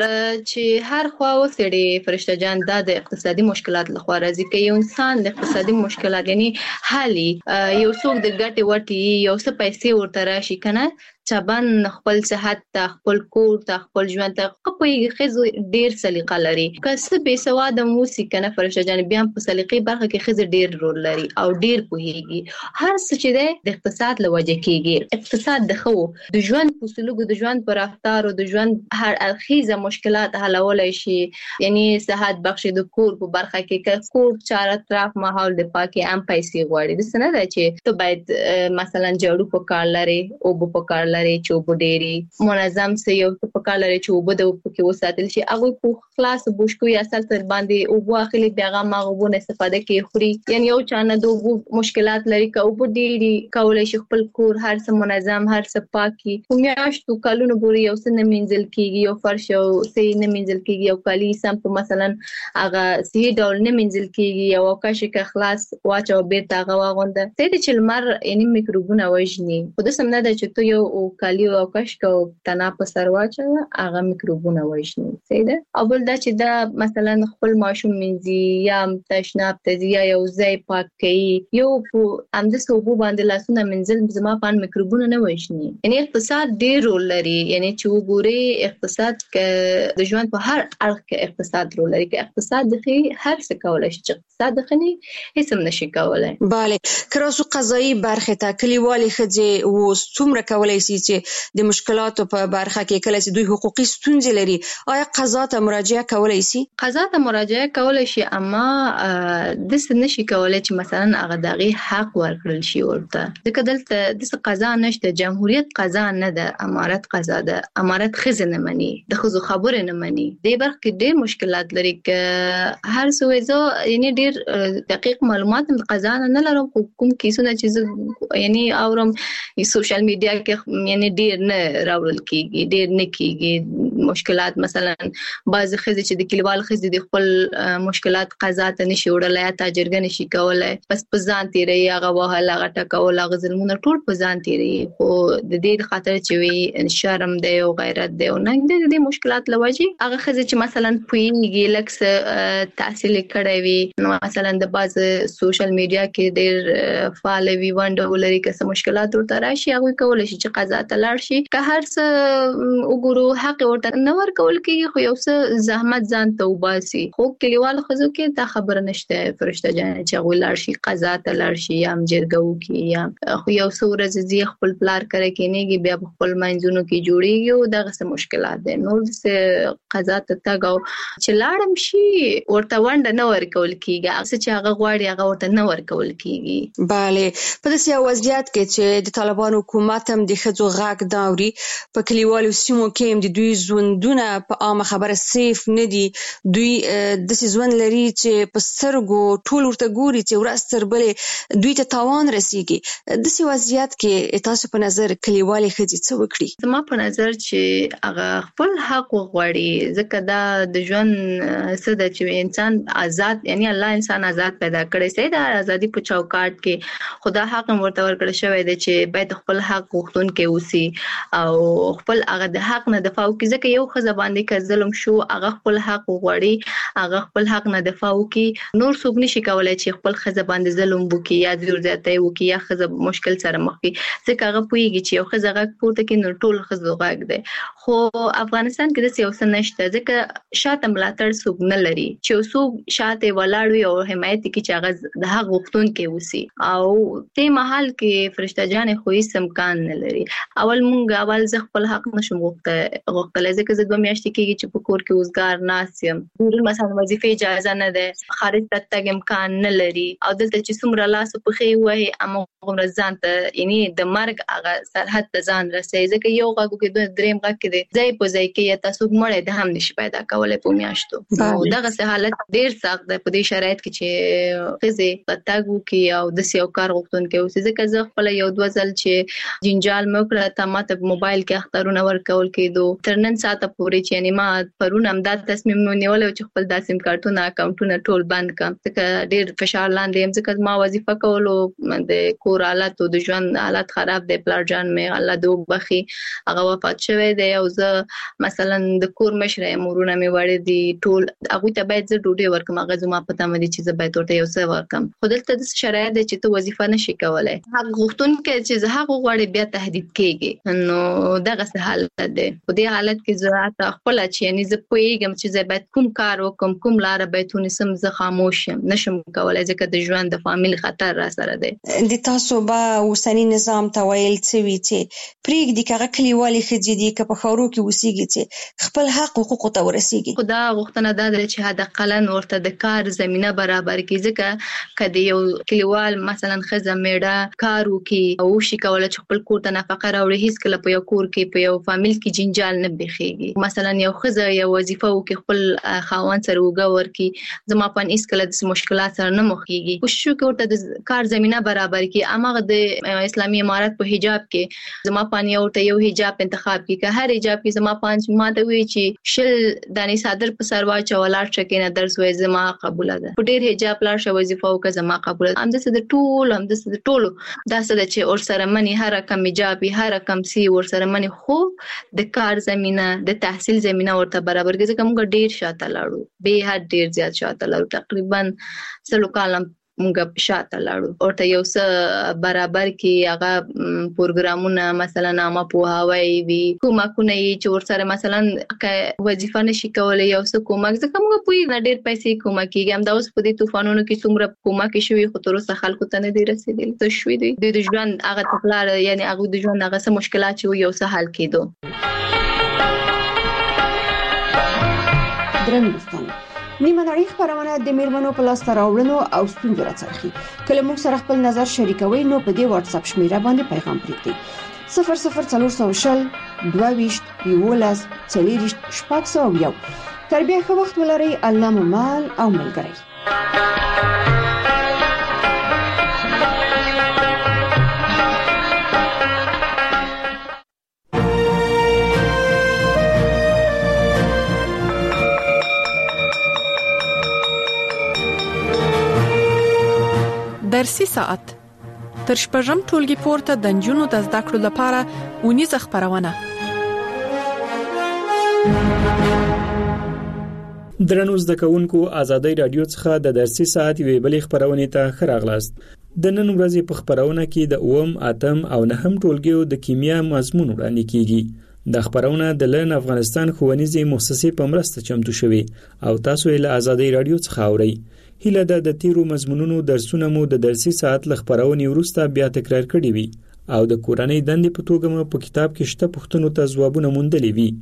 چې هر خوا وسړي فرشته جان دا د اقتصادي مشکلات لخوا راځي. کې یو انسان د اقتصادي مشکلات یعنی حالي یو څوک د ګټي وټي یو څه پیسې ورته راشي کنه چبان خپل صحت ته، خپل کور ته، خپل ژوند ته خپل خزو ډیر سلیقه لري. کسه به سواد موسی کنه فرشته جان بیا په سلیقې برخه کې خزه ډیر رول لري او ډیر پوهیږي. هر څه چې د اقتصاد لوجه کېږي. اقتصاد د خو د ژوند په سلوک، د ژوند پر رفتار او د ژوند هر اړخیزه مشکلات حلولای شي. یعنی صحت بخش د کور په برخه کې کور چار اطراف ماحول د پاکي ام پیسې غواړي. د سند چې ته باید مثلا جوړو په کار لري او په کار لري چې وبډيري منظم سي یو په کار لري چې وبد او په کې وساتل شي. هغه په خلاص بوشکو یا اصل تر باندې او واخلي بیاغه ماغبونه استفاده کوي خوري. یعنی یو چانه دوه مشکلات لري که وبډيري کولای شي خپل کور هر څه منظم، هر څه پاکي. میاشتو کالونو پورې یو څه نه منځل کیږي، یو فرش او سي نه منځل کیږي، یو کالي سم په مثلا هغه سي ډول نه منځل کیږي، یو کاشه که خلاص واچو بیرته هغه واغونده سي د چلمر یعنی میکروبونه وژني. خو د سم نه ده چې ته یو او کالی او کشک او تنا په سر واچو هغه میکروبونه وژني صحیح ده. او بل دا چې دا مثلا خپل ماشوم منځي یا تشناب ته یا یو ځای پاک کوي یو هم د صوبو باندې لاسونه منځل زما په میکروبونه نه وژني. یعنی اقتصاد ډیر رول لري، یعنی چې وګوري اقتصاد ک د ژوند په هر اړخ کې اقتصاد رول لري. که اقتصاد دغه هر څه کولای شي، اقتصاد دغه هیڅ هم نشي کولای. bale کراسو قضایي برخه ته کلیوالي خځې و څومره کولای شي چې د مشکلاتو په برخه کې کله چې دوی حقوقي ستونزې لري آیا قضا ته مراجعه کولای شي؟ قضا ته مراجعه کولای شي، اما د څه نشي کولای چې مثلا هغه دغه حق ورکړل شي ورته. ځکه دلته د قضا نشته، جمهوریت قضا نه ده، امارت قضا ده. امارت خزه نه مني، د خزو خبره نه مني. د برخه کې ډېر مشکلات لري ک هر څه زه یعنی ډېر دقیق معلومات د قضا نه لرم. کوم کیسونه چې یعنی اورم سوشل میډیا کې یعنی ډېر نه راوړل کیږي، ډېر نه کیږي مشکلات. مثلا بعض خزې چې د کلیوال خزې د خپل مشکلات قضا ته نشي وړلای، یا تاجرګه نشي کولای، بس په ځان تیری هغه وهل هغه ټکول هغه ظلمونه ټول په ځان تیری. خو د دې خاطر چې وي شرم دی او غیرت دی او نه د دې مشکلات لوجي هغه خزې چې مثلا پویږي لکه تحصیل کړی وي، نو مثلا د بعض سوشل میډیا کې ډېر فعال وي ونډه لري، که څه مشکلات ورته راشي هغه کولای شي چې قضا ته لاړ شي. که هر څه وګورو حق ورته نه ورکول کېږي، خو یو څه زحمت ځان ته وباسي. خو کلیوال خزو کې دا خبره نشته فرشته جان چې هغه لاړ شي قضا ته لاړ شي یا جرګه وکړي، یا خو یو څو ورځې زی خپل پلار کرے کېنیږي بیا خپل منځونو کې جوړیږي او دغه څه مشکلات دي. نو څه قضا ته تاګو چې لاړم شي ورته ونډه نه ورکول کېږي، هغه چې هغه غواړي هغه ورته نه ورکول کېږي. bale په داسې وضعیت کې چې د طالبان حکومت هم د ښځو غږ داوري، په کلیوالو سیمو کې هم د دوی ژوندونه په عامه خبره سیف نه دي. دوی داسې ژوند لري چې په سترګو ټول ورته ګوري چې ورځ تر بلې دوی ته تاوان رسیږي. داسې وضعیت کې تاسو په نظر کلیوالي ښځې څه وکړي؟ زما په نظر چې هغه خپل حق وغواړي، ځکه دا د ژوند څه ده چې انسان آزاد، یعنی الله انسان آزاد پیدا کړی سي د ازادي په چوکاټ کې. خدا حق ورته ورکړی شوی دی چې باید خپل حق غوښتونکي اوسي او خپل هغه د حق نه دفاع وکړي. ځکه یو ښځه باندې که ظلم شو هغه خپل حق وغواړي، هغه خپل حق نه دفاع وکړي. نور څوک نشي کولای چې خپل ښځه باندې ظلم وکړي یا زور زیاتی وکړي یا ښځه مشکل سره مخ کړي، ځکه هغه پوهیږي چې یو ښځه غږ پورته کړي نو ټول ښځو غږ دی. خو افغانستان کې داسې یو څه نشته، ځکه شاته ملاتړ څوک نه لري چې څوک شاته ولاړ وي او حمایت وکړي چې هغه د حق غوښتونکي اوسي. او دې مهال کې فرشته جان خو هیڅ امکان نه لري. اول مونږ اول زه خپل حق نشم غوښتلی، ځکه زه دوه میاشتې کېږي چې په کور کې اوزګار ناست یم، مثلا وظیفې اجازه نه ده، خارج ته تګ امکان نه لري. او دلته چې څومره لاس په پښې وایي هماغومره ځان ته یعنی د مرګ هغه سرحد ته ځان رسوي. ځکه یو غږ کې دریم غږ کې دی ځای په ځای کې یا تاسو مړی د هم نشي پیدا کولی په میاشتو. نو دغسې حالت ډېر سخت دی په دې شرایط کې چې ښځې په تګ وکړي او داسې یو کار غوښتونکی اوسي. ځکه زه خپله یو دوه ځل چې جنجال مې وکړه تا ما ته په موبایل کې اخترونه ورکول کېدو تر نن ساعته پورې چې یعنې ما پرون همدا تصمیم ونیولی چې خپل دا سیم کارتونه اکاونټونه ټول بند کړم، ځکه ډېر فشار لاندې یم. ځکه ما وظیفه کولو د کور حالت او د ژوند حالت خراب دی. پلار جان مې الله دې وبخي هغه وفات شوی دی او زه مثلا د کور مشره یم، ورونه مې وړي دي ټول، هغوی ته باید زه ډوډۍ ورکړم، هغه زما په تمه دي چې زه باید ورته یو څه ورکړم. خو دلته داسې شرایط دی چې ته وظیفه نشي کولی، حق غوښتونکی چې زه حق وغواړي بیا تهدید کېږي. نو دغسې حالت دی. په دې حالت کې زه حتی خپله چې یعنې زه پوهېږم چې زه باید کوم کار وکړم، کوم لاره باید ونیسم، زه خاموش یم، نشم کولی ځکه د ژوند د فامیل خطر را سره دی. د تاسو به اوسني نظام ته ویل څه وي چې پرېږدي که هغه کلیوالې ښځې دي که په ښارو کې اوسېږي چې خپل حق حقوقو ته ورسېږي؟ خو دا غوښتنه دا ده چې حداقل ورته د کار زمینه برابر کړي. ځکه که د یو کلیوال مثلا ښځه میړه کار وکړي او وشي کولی چې خپل کور ته نفقه راوړي، هېڅکله په یو کور کې په یو فامیل کې جنجال نه بېخېږي. مثلا یو ښځه یو وظیفه وکړي خپل خاوند سره اوږه ورکړي، زما په هېڅکله داسې مشکلات سره نه مخ کېږي. کوشش وکړي ورته د کار زمینه برابر کړي. هماغه د اسلامي امارت په حجاب کې زما پانی ورته یو حجاب انتخاب کړي، که هر حجاب کې زما پانچ ماته وی چې شل دانې صادر په سر واچو ولاړ شه کې نه درس وای زما قبول ده، په ډېر حجاب لاړ شه وظیفه وکړه زما قبول ده. همداسې د ټول همداسې د ټولو دا څه ده چې اور سره منی هر کم حجاب هر رقم سي ورسره منی خو د کار زمينه د تحصیل زمينه ورته برابر کړي ځکه موږ ډیر شاته لاړو به حد ډیر زیات شاته لاړو تقریبا سلو کالم موږ شاته لاړو ورته یو څه برابر کی هغه پروګرامونه مثلا نامه پوهاوی وی کومکونه چې ورسره مثلا وظیفه نشي کولای یو څه کومک ځکه موږ په نه ډیر پیسې کومک کیږي هم دا اوس په دې طوفانونو کې څومره کومک شوی خو تر اوسه خلکو ته نه دی رسیدلی ته شوی دی د ژوند هغه تکلار یعنی هغه د ژوند هغه څه مشکلات چې یو څه حل کېدو. درنو دوستانو نیمه نړۍ خبرونه د میرمنو په لاس راوړنو او ستونزو راڅرخي. کله موږ سره خپل نظر شریکوي نو په دې واتس اپ شمیره باندې پیغام پریږدئ صفر صفر څلور سوه شل دوه ویشت یولس څلوېښت شپږ سوه یو. تر بیا ښه وخت ولرئ. الله مو مال او ملګری. درسي ساعت تر شپږم ټولګي پورته د نجونو د زده کړو لپاره ونیزه خبرونه. درنو زده کوونکو ازادي رادیو څخه د درسي ساعت وی بلې خبرونه ته خراغلاست. د نن ورځې په خبرونه کې د اوم اتم او نهم ټولګیو د کیمیا مضمون وړاندې کیږي. د خبرونه د لن افغانستان ښوونیزې مؤسسې په مرسته چمتو شوي او تاسو یې له ازادي رادیو څخه اورئ. هیله ده د تیرو مضمونونو درسونه مو د درسي ساعت له خبرونې وروسته بیا تکرار کړي وي او د کورنۍ دندې په توګه مو په کتاب کې شته پوښتنو ته ځوابونه موندلي وي.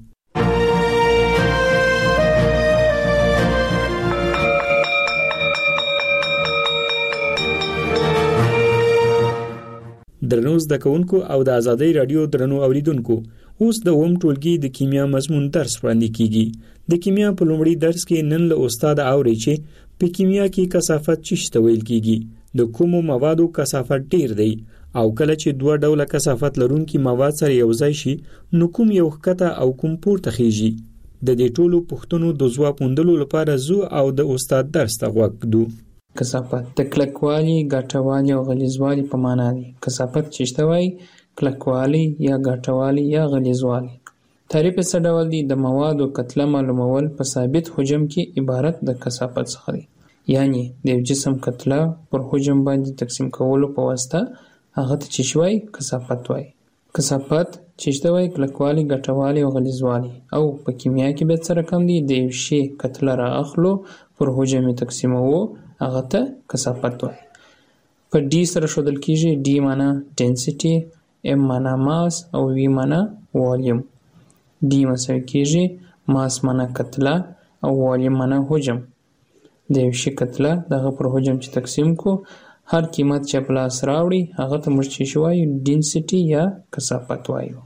درنو زده کوونکو او د ازادي رادیو درنو اوریدونکو اوس د اوم ټولګي د کیمیا مضمون درس وړاندې کیږي. د کیمیا په لومړي درس کې نن له استاد اوري چې په کیمیا کې کثافت څه ویل کیږي، د کومو موادو کثافت ډیر دی او کله چې دوه ډوله کثافت لرونکي مواد سره یو ځای شي نو کوم یو ښکته او کوم پورته خيږي. د دې ټولو پوښتنو د ځواب موندلو لپاره زو او د استاد درس ته غوږ ږدو. کثافت د کلکوالي، ګټوالي او غلیظوالي په معنا دی. کثافت چې وایي کلکوالي یا ګټوالي یا غلیظوالي. تعریف یې څه ډول دی؟ د موادو کتله معلومول په ثابت حجم کې عبارت د کثافت څخه دی. یعنی د یو جسم کتله پر حجم باندې تقسیم کولو په واسطه هغه ته چې وایي کثافت وایي. کثافت چې وایي کلکوالي، ګټوالي او غلیظوالي. او په کیمیا کې به څه رقم دی؟ د یو شی کتله را اخلو پر حجم تقسیموو هغه ته کثافت وایي. په ډي سره ښودل کیږي. ډي معنا ډینسټي، ام معنا ماس او وی معنا والیوم. ډي مساوي کیږي ماس معنا کتله او والیوم معنا حجم. د یو شي کتله دغه پر حجم چې تقسیم کو هر قیمت چې په لاس راوړي هغه ته موږ چې وایو ډینسټي یا کثافت وایو.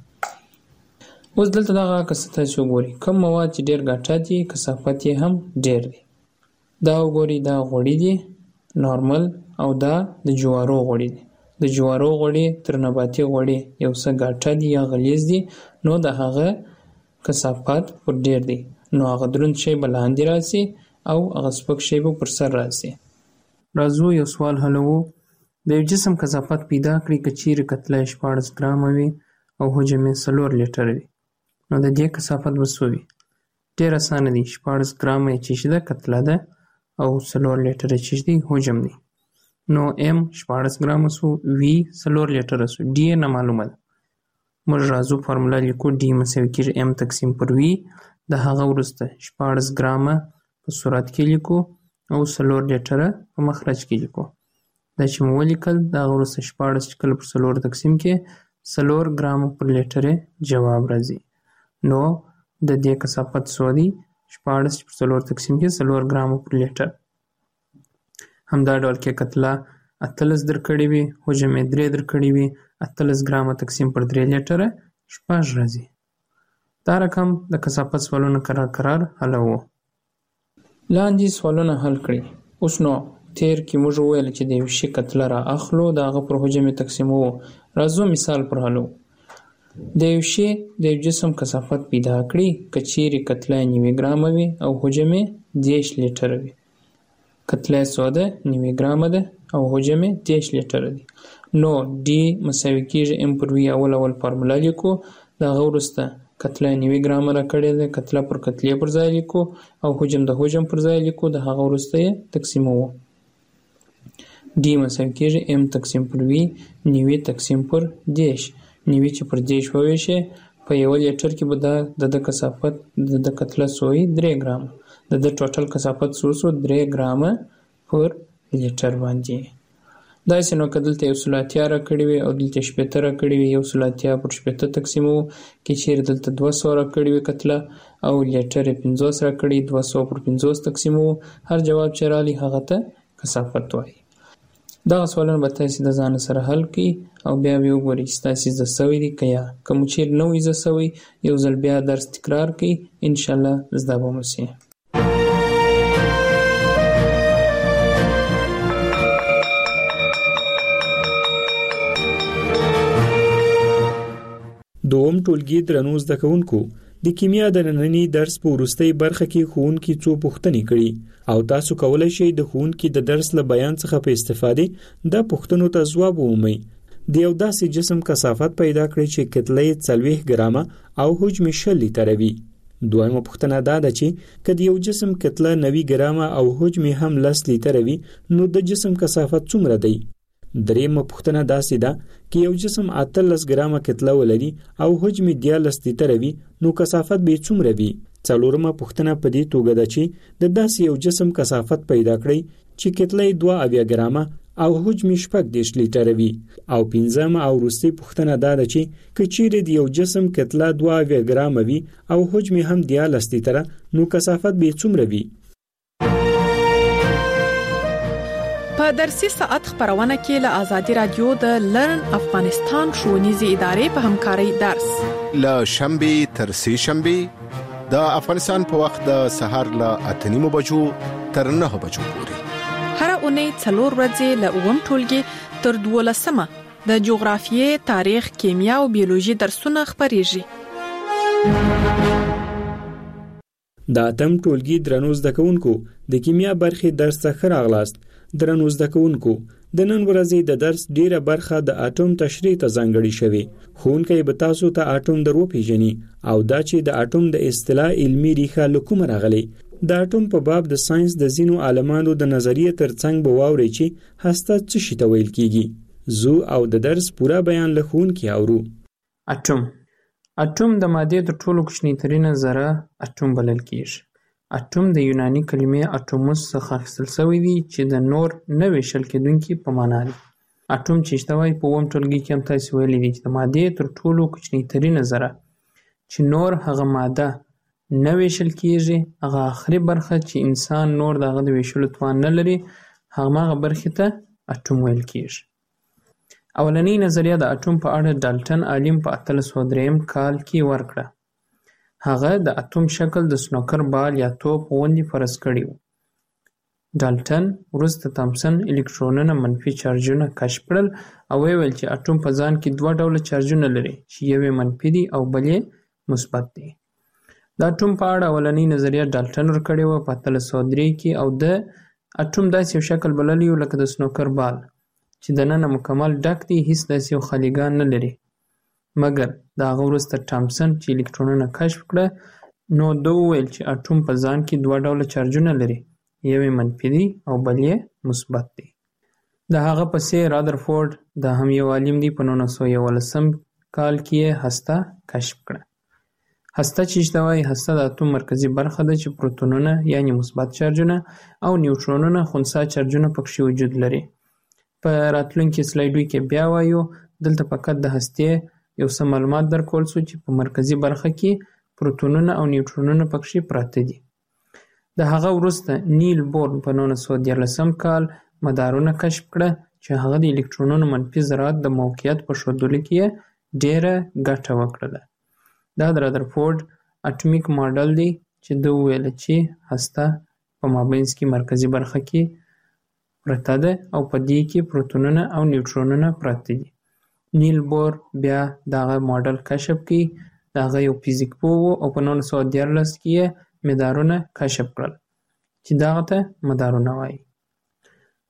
اوس دلته دغه کثافت چې وګورئ کوم مواد چې ډیر ګټه دي کثافت یې هم ډیر دی. دا وګورئ دا غوړي دي نارمل او دا د جوارو غوړي دي. د جوارو غوړي تر نباتي غوړي یو څه ګټه دي یا غلیظ دي نو د هغه کثافت پر ډیر دی. نو هغه دروند شی بلاندې راسي او هغه سپک شی به پر سر راسي. راځو یو سوال حلوو. د یو جسم کثافت پیدا کړئ که چیرې کتله شپاړس ګرامه وي او حجم یې څلور لیټره وي نو د دې کثافت به څه وي؟ ډېر اسانه دی. شپاړس ګرامه یې چې ده کتله ده او څلور لیټره چې دی حجم دی. نو ام شپاړس ګرامه سو، وی څلور لیټره سو، ډي نه معلومه ده. موږ راځو فارموله لیکو. ډي مساوي کېږي ام تقسیم پر وی. د هغه وروسته شپاړس ګرامه په صورت کې لیکو او څلور لیټره په مخرج کې لیکو. دا چې مو ولیکل د هغه وروسته شپاړس چې کله پر څلور تقسیم کې څلور ګرامه پر لیټره جواب راځي. نو د دې کثافت څو دی؟ شپاړس پر څلور تقسیم کې څلور ګرامه پر لیټر. همدا ډول کې کتله اتلس درکړې وي، حجم یې درې درکړې وي، اتلس ګرامه تقسیم پر درې لیټره شپږ راځي. دا رقم د کثافت سوالونه قرار قرار حلوو. لاندې سوالونه حل کړئ. اوس نو تیر کې موږ وویل چې د یو شي کتله را اخلو د هغه پر حجم یې تقسیموو. راځو مثال پر حلو. د یو شي د یو جسم کثافت پیدا کړئ که چیرې کتله یې نوي ګرامه وي او حجم یې دېرش لیټره وي. کتله یې څو ده؟ نوي ګرامه ده او حجم یې دېرش لیټره دی. نو ډي مساوي کېږي ام پر وي اول اول فارموله لیکو، د هغه وروسته کتله نوي ګرامه راکړې ده، کتله پر کتلې پر ځای لیکو او حجم د حجم پر ځای لیکو، د هغه وروسته یې تقسیموو. ډي مساوي کېږي ام تقسیم پر وي نوي تقسیم پر دېرش. نوي چې پر دېرش وویشې په یو لیټر کې به دا د د کثافت د د کتله سوی درې ګرامه، د د ټوټل کثافت څو سو درې ګرامه پر لیټر باندې. داسې نو که دلته یو سل اتیا راکړې وي او دلته شپېته راکړې وي، یو سل اتیا پر شپېته تقسیموو. که چیرې دلته دوه سوه راکړې وي کتله او لیټر یې پنځوس راکړي، دوه سوه پر پنځوس تقسیموو. هر جواب چې راغلی هغه ته کثافت وایي. دغه سوالونه به تاسې د ځان سره حل کړئ او بیا به وګورئ چې تاسې زده سوي دي که یا. که مو چیرې نه وي زده سوی، یو ځل بیا درس تکرار کړئ، انشاءالله زده به مو سي. دوم ټولګي درنو زده کوونکو، د کیمیا د نننی درس په وروستۍ برخه کې ښوونکي څو پوښتنې کړي او تاسو کولی شئ د ښوونکي د درس له بیان څخه په استفادې د پوښتنو ته ځواب ومومئ. د یو داسې جسم کثافت پیدا کړئ چې کتله یې څلوېښت ګرامه او حجم یې شل لیټره وي. دویمه پوښتنه دا ده چې که د یو جسم کتله نوي ګرامه او حجم یې هم لس لیټره وي نو د جسم کثافت څومره دی؟ دریمه پوښتنه داسې ده که یو جسم اتلس ګرامه کتله ولري او حجم یې دیارلس لیټره وي نو کثافت به یې څومره وي؟ څلورمه پوښتنه په دې توګه ده چې د داسې یو جسم کثافت پیدا کړئ چې کتله یې دوه اویا ګرامه او حجم یې شپږ دېرش لیټره وي. او پنځمه او وروستۍ پوښتنه دا ده چې که چیرې د یو جسم کتله دوه اویا ګرامه وي او حجم یې هم دیارلس لیټره نو کثافت به یې څومره وي؟ په درسي ساعت خبرونه کې له آزادي رادیو د لرن افغانستان ښوونیزې ادارې په همکارۍ درس له شنبه تر سه شنبه د افغانستان په وخت د سهار له اته نیمو بجو تر نهه بجو پورې. هر اونۍ څلور ورځې له اووم ټولګي تر دولسمه د جغرافیې، تاریخ، کیمیا او بیولوژي درسونه خبريږي. د اتم ټولګي درنو زده کوونکو، د کیمیا برخې درس ته راغلاست. درنو زده کوونکو، د نن ورځې د درس ډیره برخه د اټوم تشریح ته ځانګړې شوې. ښوونکی به تاسو ته اټوم در وپیژني او دا چې د اټوم د اصطلاح علمي ریښه له کومه راغلې. د اټوم په باب د ساينس د ځینو عالمانو د نظریې ترڅنګ به واورئ چې هسته څه شي ته ویل کیږي. زو او د درس پوره بیان له ښوونکي اورو. اټوم اټوم د مادې تر ټولو کوچنی ترینه ذره اټوم بلل کیږي. اټوم د یوناني کلمې اټوموس څخه اخیستل شوی دی چې د نور نه ویشل کېدونکي په معنا دی. اټوم چې شته وایي په اووم ټولګي کې هم تاسې ویلي دي چې د مادې تر ټولو کوچنی ترینه ذره چې نور هغه ماده نه ویشل کېږي، هغه آخري برخه چې انسان نور د هغه د ویشلو توان نه لري، هغه برخې ته اټوم ویل کېږي. اولنۍ نظریه د اټوم په اړه ډالټن عالم په اتلس سوه درېیم کال کې ورکړه. هغه د اټوم شکل د سنوکر بال یا توپ غوندې فرض کړی و. ډالټن وروسته تامسن الکترونونه منفي چارجونه کشف کړل او ویل چې اټوم په ځان کې دوه ډوله چارجونه لري چې یو یې منفي دی او بل یې مثبت دی. د اټوم په اړه اولنۍ نظریه ډالټن ورکړې وه په اتلس سوه درې کې او د اټوم داسې یو شکل بللی و لکه د سنوکر بال چې دننه مکمل ډک دی، هیڅ داسې یو خالیګان نه لري. مګر د هغه وروسته تامسن چې الکترونونه کشف کړه نو ده وویل چې اټوم په ځان کې دوه ډوله چارجونه لري، یو یې منفي دی او بل یې مثبت دی. د هغه پسې رادرفورد دا هم یو عالم دی په نولس سوه یولسم کال کې یې هسته کشف کړه. هسته چې شته وایي هسته د اټوم مرکزي برخه ده چې پروتونونه یعنی مثبت چارجونه او نیوټرونونه خنثی چارجونه پکې وجود لري. په راتلونکي سلایډو کې بیا وایو. دلته فقط د هستې یو څه معلومات درکول شو چې په مرکزي برخه کې پروتونونه او نیوټرونونه پکې پراته دي. د هغه وروسته نیل بورن په نولس سوه دیارلسم کال مدارونه کشف کړه چې هغه د الکترونونو منفي ذرات د موقعیت په ښودلو کې ډېره ګټه وکړله. دا د رادرفورد اټومیک ماډل دی چې ده وویل چې هسته په مابینځ کې مرکزي برخه کې پرته ده او په دې کې پروتونونه او نیوټرونونه پراته دي. نیل بور بیا دغه ماډل کشف کړي. دغه یو فزیک پوه و او په نولس سوه دیارلس کې یې مدارونه کشف کړل چې دغه ته مدارونه وایي.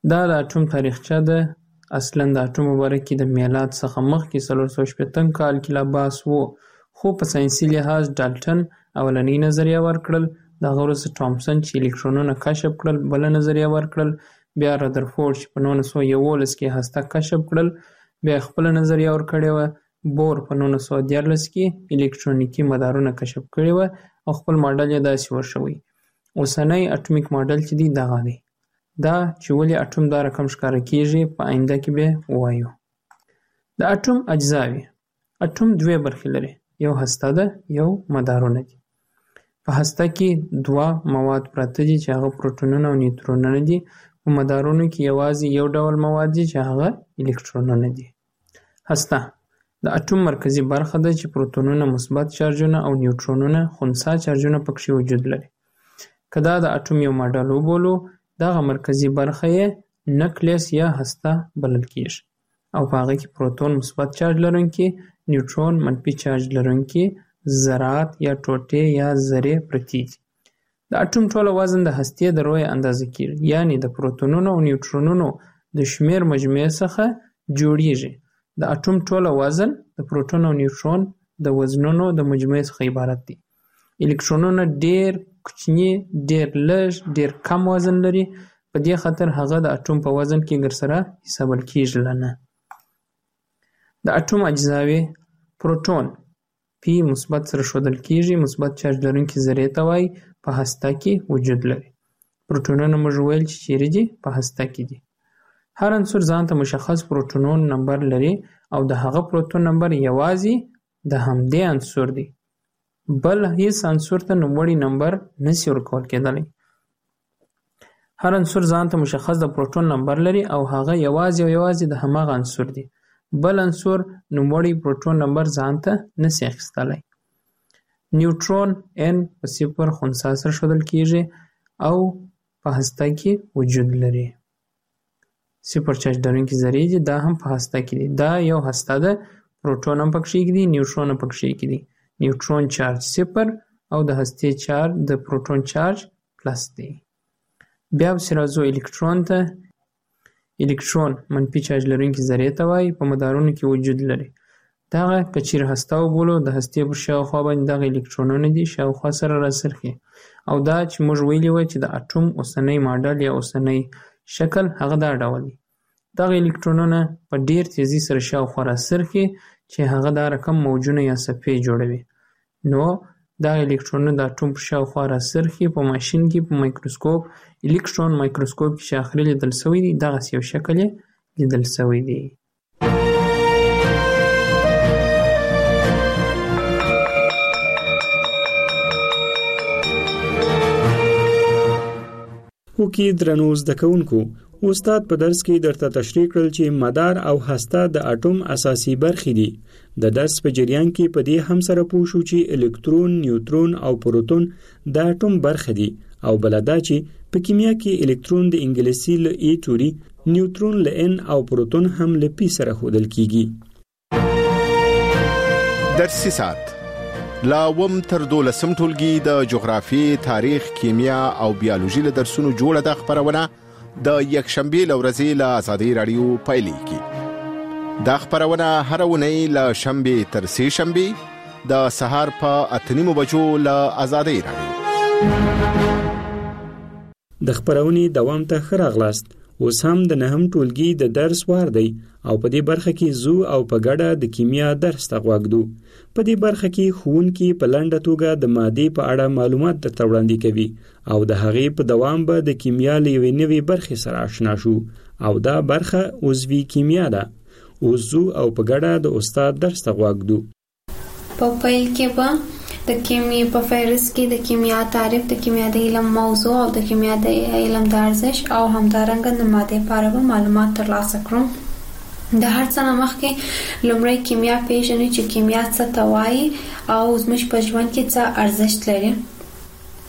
دا د اټوم تاریخچه ده. اصلا د اټوم مبارک کې د میلاد څخه مخکې څلور سوه شپږ کال کې لا بحث وو، خو په ساینسي لحاظ ډالټن اولنۍ نظریه ورکړل، دغه وروسته ټامسن چې الکترونونه کشف کړل بله نظریه ورکړل، بیا رادرفورد چې په نولس سوه یولس کې هسته کشف کړل بیا خپله نظریه ورکړې وه، بور په نولس سوه دیارلس کې الکترونیکي مدارونه کشف کړي وه او خپل ماډل یې داسې ورشوی. اوسنی اټومیک ماډل چې دی دغه دی. دا چې ولې اټوم دا رقم ښکاره کیږي په آینده کې به ووایو. د اټوم اجزاوې. اټوم دوه برخې لري، یو هسته ده یو مدارونه دي. په هسته کې دوه مواد پراته دي چې هغه پروټونونه او نیوترونونه دي. په مدارونو کې یوازې یو ډول مواد دي چې هغه الکترونونه دي. هسته د اټوم مرکزی برخه ده چې پروټونونه مثبت چارجونه او نیوترونونه خنثی چارجونه پکې وجود لري. که دا د اټوم یو ماډل وبولو، دغه مرکزی برخه یې نکلیس یا هسته بلل کیږي او په هغه کې پروتون مثبت چارج لرونکي، نیوترون منفي چارج لرونکي ذرات یا ټوټې یا ذرې پرتې دي. د اټوم ټوله وزن د هستې د روی اندازه کیږي، یعنی د پروتونونو او نیوترونونو د شمیر مجموعې څخه جوړیږي. د اټوم ټوله وزن د پروتون او نیوترون د وزنونو د مجموعې څخه عبارت دی. الکترونونه ډیر کوچني، ډیر لږ، ډیر کم وزن لري، په دې خاطر هغه د اټوم په وزن کې ګرسره حسابل کیږي نه. د اټوم اجزاوې. پروتون پی مثبت سره ښودل کیږي، مثبت چارج لرونکي ذرې ته وایي، په هسته کې وجود لري. پروتونونه موږ ویل چې چیرې دي؟ په هسته کې دي. هر عنصر ځان ته مشخص پروتونون نمبر لري او د هغه پروتون نمبر یوازې د همدې عنصر دی، بل هیڅ عنصر ته نوموړی نمبر نشي ورکول کېدلی. هر عنصر ځان ته مشخص د پروتون نمبر لري او هغه یوازې او یوازې د هماغه عنصر دی، بل عنصر نوموړی پروتون نمبر ځان ته نشي اخیستلی. نیوترون ان په صفر خنثی سره ښودل کیږي او په هسته کې وجود لري. صفر چارج لرونکي ذرې دي، دا هم په هسته کې دي. دا یو هسته ده، پروتون هم پکې دي، نیوترون هم پکې دي. نیوترون چارج صفر او د هستې چارج د پروتون چارج پلس دی. بیا پسې راځو الکترون ته. الکترون منفي چارج لرونکي ذرې ته وایي، په مدارونو کې وجود لري. دغه که چیرې هسته وبولو، د هستې پر شاوخوا باندې دغه الکترونونه دي شاوخوا سره راڅرخي او دا چې موږ ویلي وای چې د اټوم اوسنی ماډل یا اوسنی شکل هغه دا ډول دی. دغه الکترونونه په ډیر تیزی سره شاوخوا راڅرخي چې هغه دا رقم موجونه یا صفحې جوړوي. نو دا الکترونونه د اټوم په شاوخوا راڅرخي. په ماشین کې په مایکروسکوپ الکترون مایکروسکوپ کې چې اخري لیدل شوی دی دغسې یو شکل یې لیدل شوی دی. وکي درنو زده کوونکو، استاد په درس کې درته تشریح کړل چې مدار او هسته د اټوم اساسي برخې دي. د درس په جریان کې په دې هم سره پوه شو چې الکترون، نیوترون او پروتون د اټوم برخې دي او بلدا چې په کیمیا کې الکترون د انګلیسي له ای توري، نیوترون له ان او پروتون هم له پی سره ښودل کیږي. درسي ساعت لا وم تر دولسم ټولګي د جغرافي، تاریخ، کیمیا او بیولوژي له درسونو جوړه د خبرونه د یکشنبه لورځي له آزادۍ رادیو پایلې کی. دا خبرونه هر ونی له شنبه تر سه شنبه د سهار په اتنیمو بجو له آزادۍ رادیو. د خبرونې دوام ته خراغلاست. اوس هم د نهم ټولګي د درس وار دی او په دې برخه کې زو او په ګډه د کیمیا درس ته غوږدو. په دې برخه کې ښوونکي په لنډه توګه د مادې په اړه معلومات درته وړاندې کوي او د هغې په دوام به د کیمیا له یوې نوې برخې سره آشنا شو او دا برخه عضوي کیمیا ده. اوس زو او په ګډه د استاد درس ته غوږدو. په پیل کې به د کیمیا په فهرست کې د کیمیا تعریف، د کیمیا د علم موضوع او د کیمیا د علم د ارزښت او همدارنګه د مادې په اړه معلومات ترلاسه کړو. د هر څه نه مخکې لومړی کیمیا پیژنو چې کیمیا څه ته وایي او زموږ په ژوند کې څه ارزښت لري.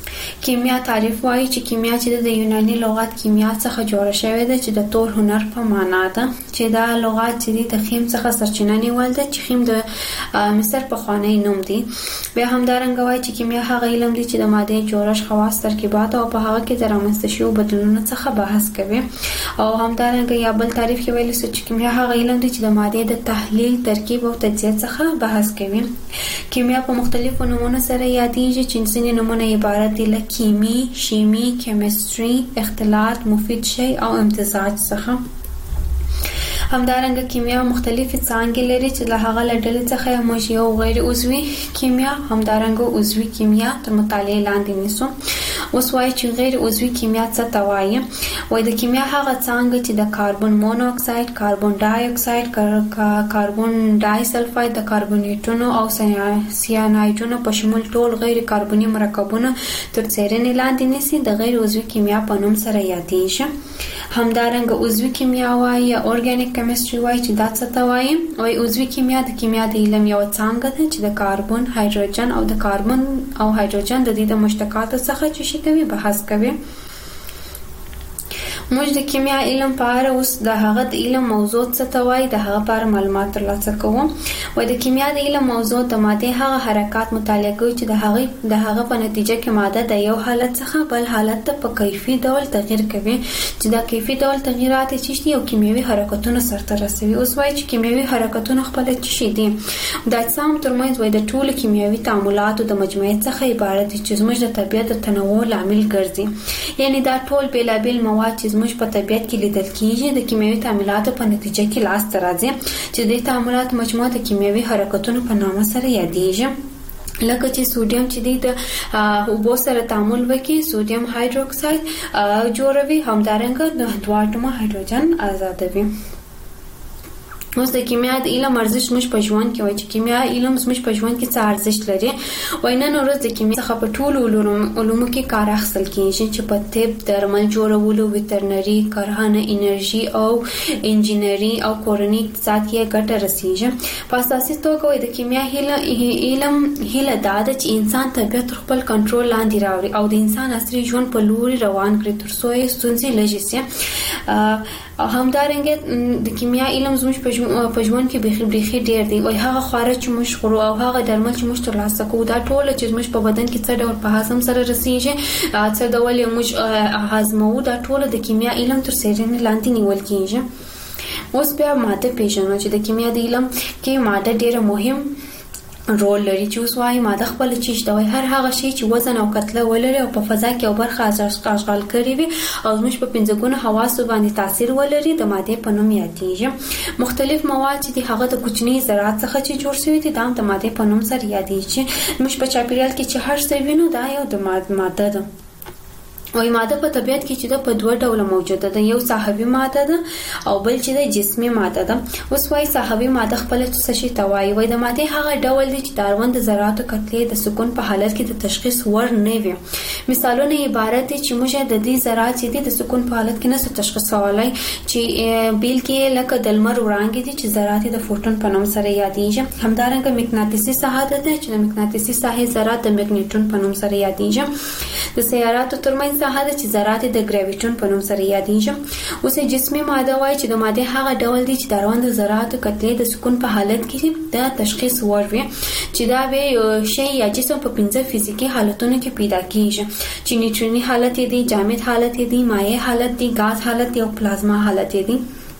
کیمیا تعریف وایي چې کیمیا چې د یوناني لغت کیمیا څخه جوړه شوې ده چې د تور هنر په معنا ده چې دا لغت چې د خیم څخه سرچینه نیول ده چې خیم د مصر په خوانی نوم دی. بیا هم دا رنګ وایي چې کیمیا هغه علم دی چې د ماده جوړښت خواص ترکیبات او په هغه کې د رامنځته شویو بدلونونو څخه بحث کوي. او هم دا رنګ یا بل تعریف کې ویل چې کیمیا هغه علم دی چې د ماده د تحلیل ترکیب او تجزیه څخه بحث کوي. کیمیا په مختلفو نومونو سره یادېږي چې ځینې نومونه عبارت دي له کیمی، شیمی، کیمستري، اختلاط، مفید شی او امتزاج څخه. همدارنګه کیمیا مختلفې څانګې لري چې له هغه له ډلې څخه موږ یو غیر عضوي کیمیا همدارنګه عضوي کیمیا تر مطالعې لاندې نیسو. اوس وایي چې غیر عضوي کیمیا څه ته وایي؟ وایي د کیمیا هغه څانګه چې د کاربن مونو اکساید، کاربن ډای اکساید، کاربن ډای سلفاید، د کاربونیټونو او سیانایډونو په شمول ټول غیر کاربني مرکبونه تر څیړنې لاندې نیسي د غیر عضوي کیمیا په نوم سره یادېږي. همدارنګه عضوي کیمیا وایي یا اورګانیک کیمستري وایي چې دا څه ته وایي؟ وایي عضوي کیمیا د کیمیا د علم یو څانګه ده چې د کاربن، هایدروجن او د کاربن او هایدروجن د دې د مشتقاتو څخه چې شي کوي بحث کوي. موږ د کیمیا علم په اړه اوس د هغه د علم موضوع څه ته وایي د هغه په اړه معلومات ترلاسه کوو. وایي د کیمیا د علم موضوع د ماده هغه حرکات مطالعه کوي چې د هغه د هغه په نتیجه کې ماده د یو حالت څخه بل حالت ته په کیفي ډول تغیر کوي چې دا کیفي ډول تغیرات چې دي او کیمیاوي حرکتونه سرته رسوي. اوس وایي چې کیمیاوي حرکتونه خپل څه دي؟ د اجسام ترمنځ وایي د ټولو کیمیاوي تعاملاتو د مجموعې څخه عبارت دي چې زموږ د طبیعت د تنوع لامل ګرځي. یعنی دا ټول بیلابیل مواد چې زموږ په طبیعت کې لیدل کیږي د کیمیاوي تعاملاتو په نتیجه کې لاس ته راځي چې د تعاملات مجموعه د کیمیاوي حرکتونو په نامه سره یادېږي. لکه چې سوډیم چې د اوبو سره تعامل وکړي سوډیم هایدروکساید جوړوي، همدارنګه د دوه اتومه هایدروجن آزادوي. اوس د کیمیا د علم ارزښت موږ په ژوند کې وایي چې کیمیا علم موږ په ژوند کې څه ارزښت لري. وای نن ورځ د کیمیا څخه په ټولو علومو کې کار اخیستل کیږي چې په طب، درمل جوړولو، ویټرنري، کرهڼه، انرژي او انجینري او کورنۍ اقتصاد کې ګټه رسیږي. په اساسي توګه وایي د کیمیا علم هیله دا ده چې انسان طبیعت تر خپل کنټرول لاندې راوړي او د انسان عصري ژوند په لوري روان کړي تر څو یې ستونزې لږې شي. همدارنګه د کیمیا علم زموږ په ژوند کې بيخي بيخي ډېر دی. وای هغه خواړه چې موږ خورو او هغه درمل چې موږ ترلاسه کوو دا ټول چې موږ په بدن کې څه ډول په هضم سره رسیږي، څه ډول موږ هضمو، دا ټول د کیمیا علم تر څیړنې لاندې نیول کیږي. اوس بیا ماده پیژنو چې د کیمیا د علم کې ماده ډېره مهم رول لري. چې اوس وايي ماده خپل چیش دا وای هر هغه شی چې وزن او کتله ولري او په فضا کې او برخه اشغال کړي وي او موږ په پنځه ګونه حواس باندې تاثیر ولري د ماده په نوم یادېږي. مختلف مواد چې هغه د کوچني ذرات څخه چې جوړ شوی دي دا د ماده په نوم سره یادېږي. موږ په چاپیریال کې چې هر څه وینو دا یو د ماده ده. وای ماده په طبیعت کې چې د په دوه ډول موجوده ده، یو صحوي ماده ده او بل چې د جسمي ماده ده. اوس وای صحوي ماده خپل څه شي ته وای وای د ماده هغه ډول دي چې داروند ذراتو کتلې د سکون په حالت کې د تشخیص ور نه وي. مثالونه عبارت دي چې موږ د دې ذرات چې د سکون په حالت کې نه تشخیصولای چې بیل کې لکه د لمر وړانګې دي چې ذرات د فوټون په نوم سره یادېږي. همدارنګه مغناطیسي ساحه ده چې د مغناطیسي ساحې ذرات د مګنیټون په نوم سره یادېږي. د سیاراتو ترمنځ ساحه ده چې ذرات د ګریویټون په نوم سره یادېږي. اوس جسمي ماده وایي چې د ماده هغه ډول دي چې داروند ذراتو کتلې د سکون په حالت کې د تشخیص ور وي چې دا به شی یا جسم په پنځه فزیکي حالتونو کې پیدا کیږي چې نیوټروني حالت دی، جامد حالت دی، مایع حالت دی، غاز حالت دی او پلازما حالت دی.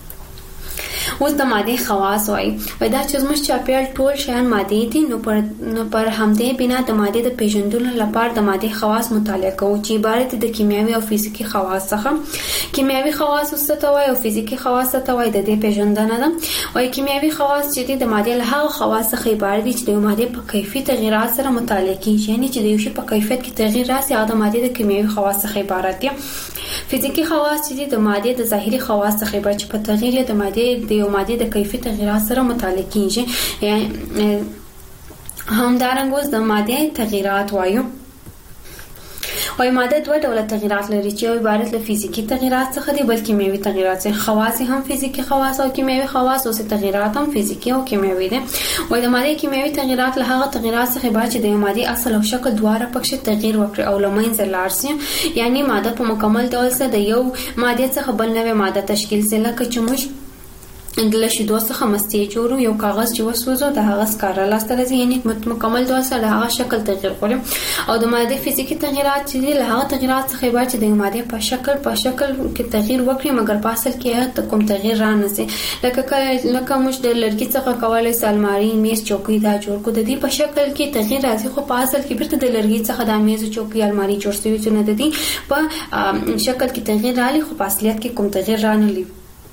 اوس د ماده خواص وایي دا چې زموږ چاپیریال ټول شیان ماده دي نو پر نو پر همدې بنا د ماده د پیژندلو لپاره د ماده خواص مطالعه کوو چې عبارت د کیمیاوي او فزیکي خواص څخه. کیمیاوي خواص څه ته وایي او فزیکي خواص څه ته وایي د دې پیژندنه ده. وایي کیمیاوي خواص چې د ماده له هغه خواص څخه عبارت دي چې د ماده په کیفیت تغیرات سره مطالعه کیږي، یعنی چې د یو شی په کیفیت کې تغیر راسي هغه د ماده د کیمیاوي خواص څخه عبارت دي. فزیکی خواص چې د ماده د ظاهري خواص څخه عبارت چې په تغیر د ماده د یو ماده د کیفیت تغیرات سره مطالعه کیږي. یعنی همدارنګه د ماده تغیرات وایو. وای ماده دوه ډول تغیرات لري چې یو عبارت له فزیکی تغیرات څخه دي بل کیمیاوي تغیرات څخه. خواص هم فزیکی خواص او کیمیاوي خواص او تغیرات هم فزیکی او کیمیاوي دي. وای د ماده کیمیاوي تغیرات له هغه تغیرات څخه عبارت چې د ماده اصل او شکل دواړه پکې تغییر وکړي او لمنځه لاړ شي، یعنی ماده په مکمل ډول سره د یو ماده څخه بل نوې ماده تشکیل سي. لکه چې موږ د شیدو څخه مستې جوړو، یو کاغذ چې وسوځو د هغه سکاره لاسته راځي، یعنی مکمل ډول سره د هغه شکل تغییر کوي. او د ماده فزیکی تغیرات چې له هغه تغیرات څخه عبارت چې د ماده په شکل په شکل کې تغییر وکړي مګر په اصل کې کوم تغییر را نه سي. لکه لکه موږ د لرګي څخه کولای سي الماری، میز، چوکۍ دا جوړ کړو، د دې په شکل کې تغییر راځي خو په اصل کې بیرته د لرګي څخه د میز، چوکۍ، الماری جوړ شوی چې نه د دې په شکل کې تغییر راځي خو په اصلیت کې کوم تغییر را نه لري.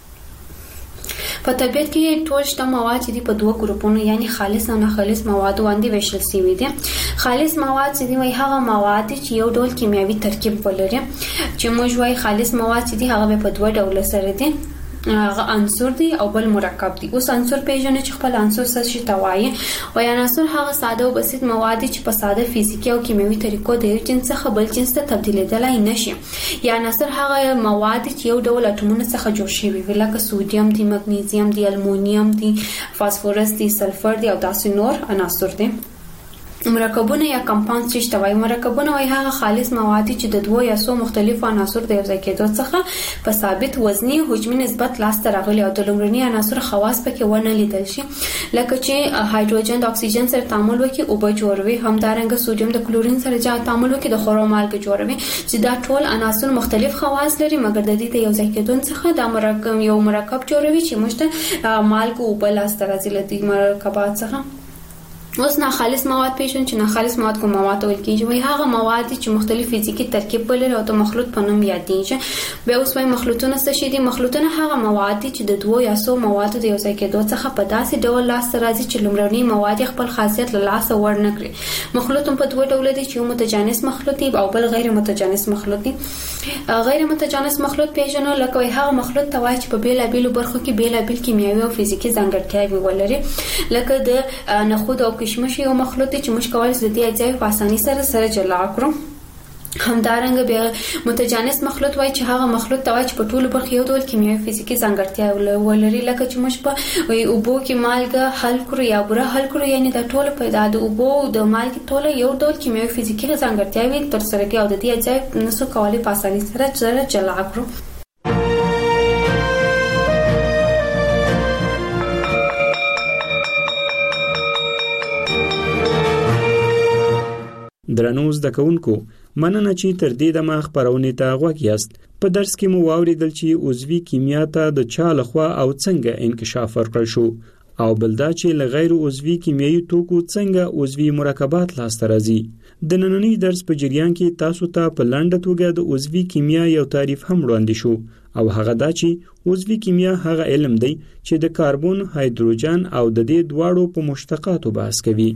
په طبیعت کې ټول شته مواد چې دي په دوه ګروپونو یعنی خالص او ناخالص مواد باندې ویشل شوي دي. خالص مواد چې دي وای هغه مواد چې یو ډول کیمیاوي ترکیب ولري، چې موږ وای خالص مواد چې دي هغه په دوه ډول سره دي، هغه عنصر دي او بل مرکب دي. اوس عنصر پیژنې چې خپل عنصر څه شي توایي. وای عنصر هغه ساده او بسيط مواد چې په ساده فزیکی او کیمیاوي طریقو د یو جنس څخه بل جنس ته تبدیلېدلای نشي. یا عنصر هغه مواد چې یو ډول اټومونو څخه جوړ شوي وي، لکه سودیم دي، مګنیزیم دي، المونیم دي، فاسفورس دي، سلفر دي او داسې نور عناصر دي. مرکبونه یا کمپاوند چې توای مرکبونه وای هغه خالص مواد چې د دوه یا څو مختلفو عناصر د یو ځای کېدو څخه په ثابت وزني حجمي نسبت لاسته راغلي او د لومړني عناصر خواص پکې ونه لیدل شي، لکه چې هایدروجن د اکسیجن سره تعامل وکړي او به جوړوي، همدارنګه سوډیم د کلورین سره جا تعامل وکړي د خورو مالګه جوړوي، چې دا ټول عناصر مختلف خواص لري مګر د دې د یو ځای کېدو څخه دا مرکب یو مرکب جوړوي چې موږ ته مالګه او بل لاسته راځي له دې مرکبات څخه. اوس ناخالص مواد پیژنو چې ناخالص مواد کوم مواد ویل کیږي. وای هغه مواد چې مختلف فزیکی ترکیب ولري او د مخلوط په نوم یادېږي. بیا اوس وای مخلوطونه څه شي دي؟ مخلوطونه هغه مواد چې د دوه یا څو موادو د یو ځای کېدو څخه په داسې ډول لاسته راځي چې لومړني مواد خپل خاصیت له لاسه ور نه کړي. مخلوط په دوه ډول دي چې یو متجانس مخلوط دی او بل غیر متجانس مخلوط دی. غیر متجانس مخلوط پیژنو لکه وای هغه مخلوط ته وای چې په بیلابیلو برخو کې بیلابیل کیمیاوي او فزیکی ځانګړتیاوې ولري، لکه د نخود او کشمش یو مخلوط چې موږ کولای شو د دې اجزاوې په اسانۍ سره سره جلا کړو. همدارنګه بیا متجانس مخلوط وای چې هغه مخلوط ته وای چې په ټولو برخو یو ډول کیمیاوي فزیکی ځانګړتیا ولري، لکه چې موږ په وای اوبو کې مالګه حل کړو یا بوره حل کړو، یعنی د ټولو په د اوبو د مالګې ټوله یو ډول کیمیاوي فزیکی ځانګړتیاوې تر سره کوي او د دې اجزاوې نسو کولای په اسانۍ سره سره جلا کړو. درنو زده کوونکو، مننه چې تر دې دمه خبرونه ته غوږ یاست. په درس کې مو واوریدل چې عضوي کیمیا ته د چا لخوا او څنګه انکشاف ورکړل شو او بل دا چې له غیر عضوي کیمیاوي توکو څنګه عضوي مرکبات لاسته راځي. د نننی درس په جریان کې تاسو ته په لنډه توګه د عضوي کیمیا یو تعریف هم وړاندې شو او هغه دا چې عضوي کیمیا هغه علم دی چې د کاربن، هایدروجن او د دې دواړو په مشتقاتو بحث کوي.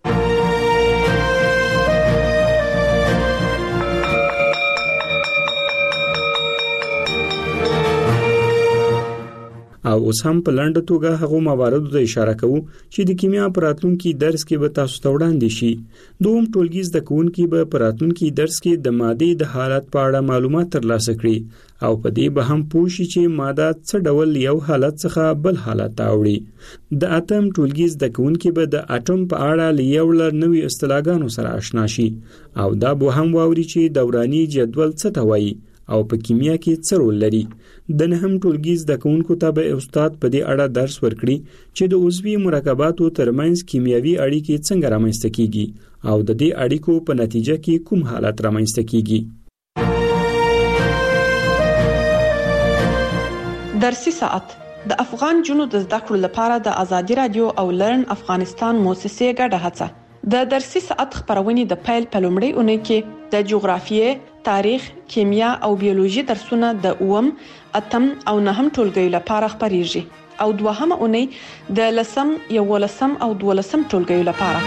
او اوس هم په لنډه توګه هغه مواردو ته اشاره کوو چې د کیمیا په راتلونکي درس کې به تاسو ته وړاندې شي. دوم ټولګي زده کوونکي به په راتلونکي درس کې د مادې د حالت په اړه معلومات ترلاسه کړي او په دې به هم پوه شي چې ماده څه ډول یو حالت څخه بل حالت ته وړي. د اتم ټولګي زده کوونکي به د اټوم په اړه لیول نوې اصطلاحګانو سره آشنا شي او دا به هم واوري چې دوراني جدول څه ته وایي او په کیمیا کې څه رول لري. د نهم ټولګي زده کوونکو ته به استاد په دې اړه درس ورکړي چې د عضوي مرکباتو ترمنځ کیمیاوي اړیکې څنګه رامنځته کیږي او د دې اړیکو په نتیجه کې کوم حالت رامنځته کیږي. درسي ساعت د افغان جنو د زده کړو لپاره د ازادي رادیو او لرن افغانستان موسسې ګډه هڅه. د درسي ساعت خبرونه د پیل په لومړۍ اونۍ کې د جغرافیې، تاریخ، کیمیا او بیولوژي درسونه د اوم، اتم او نهم ټولګیو لپاره خبريږي او دوهمه اونۍ د لسم، یولسم او دولسم ټولګیو لپاره.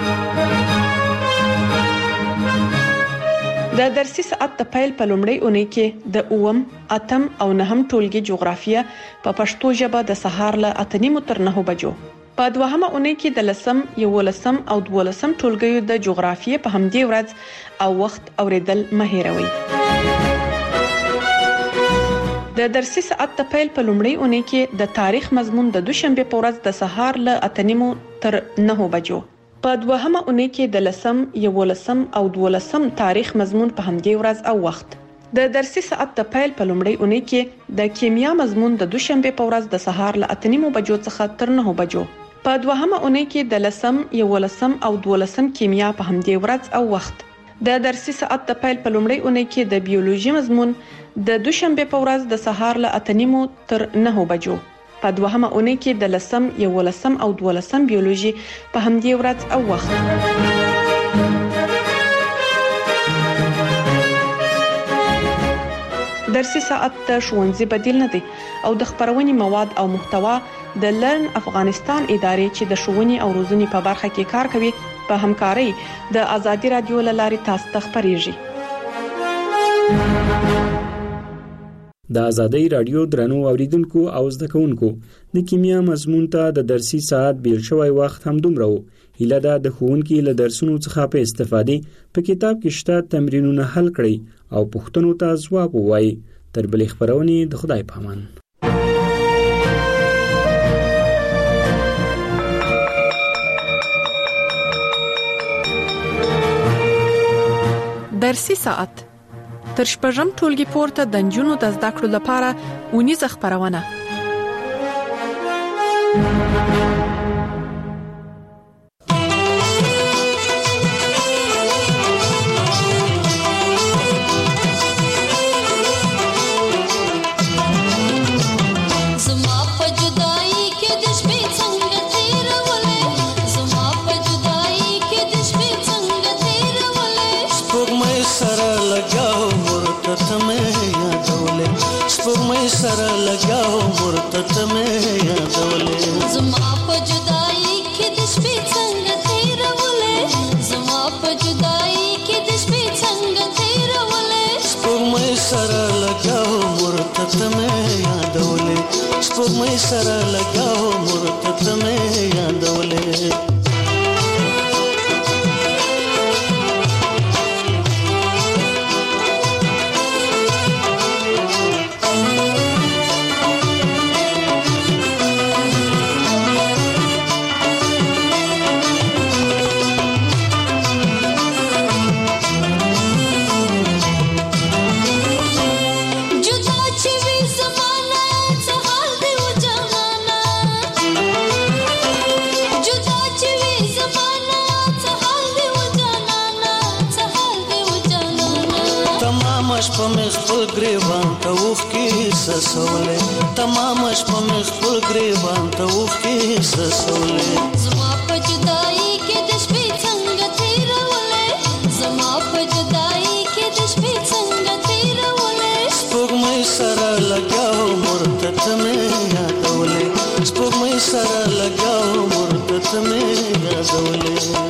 د درسي ساعت د پیل په لومړۍ اونۍ کې د اوم، اتم او نهم ټولګي جغرافیه په پښتو ژبه د سهار له اته نیمو تر نهو بجو، په دوهمه اونۍ کې د لسم، یولسم او دولسم ټولګیو د جغرافیې په همدې ورځ او وخت اوریدل مه هېروئ. د درسي ساعت د پیل په لومړۍ اونۍ کې د تاریخ مضمون د دوشنبه په ورځ د سهار له اته نیمو تر نهو بجو. په دوهمه اونۍ کې د لسم، یولسم او دولسم تاریخ مضمون په همدې ورځ او وخت. د درسي ساعت د پیل په لومړۍ اونۍ کې د کیمیا مضمون د دوشنبه په ورځ د سهار له اته نیمو بجو څخه تر نهو بجو. په دوهمه اونۍ کې د لسم، یولسم او دولسم کیمیا په همدې ورځ او وخت. د درسي ساعت د پیل په لومړۍ اونۍ کې د بیولوژي مضمون د دوشنبه په ورځ د سهار له اته نیمو تر نهو بجو. په دوهمه اونۍ کې د لسم، یولسم او دولسم بیولوژي په همدې ورځ او وخت. درسي ساعت د ښوونځي بدیل نه دی او د خبرونې مواد او محتوا د لرن افغانستان ادارې چې د ښوونې او روزنې په برخه کې کار کوي په همکارۍ د آزادي رادیو لارې تاسو ته خبريږي. د آزادۍ رادیو درنو اوریدونکو او زده کوونکو د کیمیا مضمون ته د درسي ساعت بیل شوی وخت هم دومره و. هیله ده د ښوونکي له درسونو څخه په استفادې په کتاب کې شته تمرینونه حل کړئ او پوښتنو ته ځواب ووایئ. تر بلې خبرونې د خدای په امان. درسي ساعت تر شپږم ټولګي پورته د نجونو د زده کړو لپاره اونیزه خبرونه. سره لګاو مرتد مې یادولې زما په جدائی کې د شپې څنګه تیرولې زما په جدائی کې د شپې څنګه تیرولې سپوږمۍ سره لګاو مرتد مې یادولې سپوږمۍ سره لګاو مرتد مې یادولې. تمام شپه مې خپل ګریوان ته وښکې سسولې زما په جدائی کې د شپې څنګه تیرولې زما په جدائی کې د شپې څنګه تیرولې سپوږمۍ سره لګاو مرتد مې یادولې سپوږمۍ سره لګاو مرتد مې یادولې.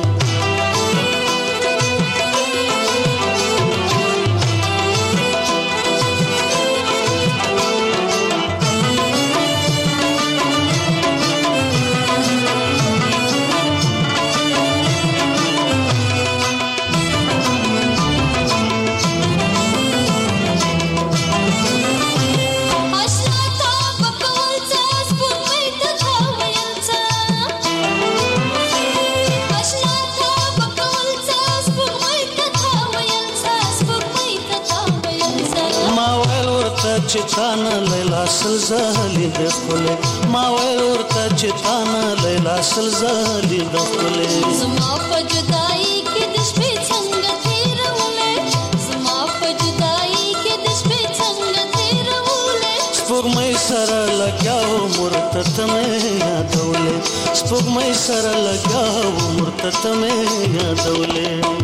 چتانا لیلا سلزالی دخله ما ویل ورته چتانا لیلا سلزالی دخله زما په جدائی کې د شپې څنګه تیرولې زما په جدائی کې د شپې څنګه تیرولې سپوږمۍ سره لګاو مرتد مې یادولې سپوږمۍ سره لګاو مرتد مې یادولې.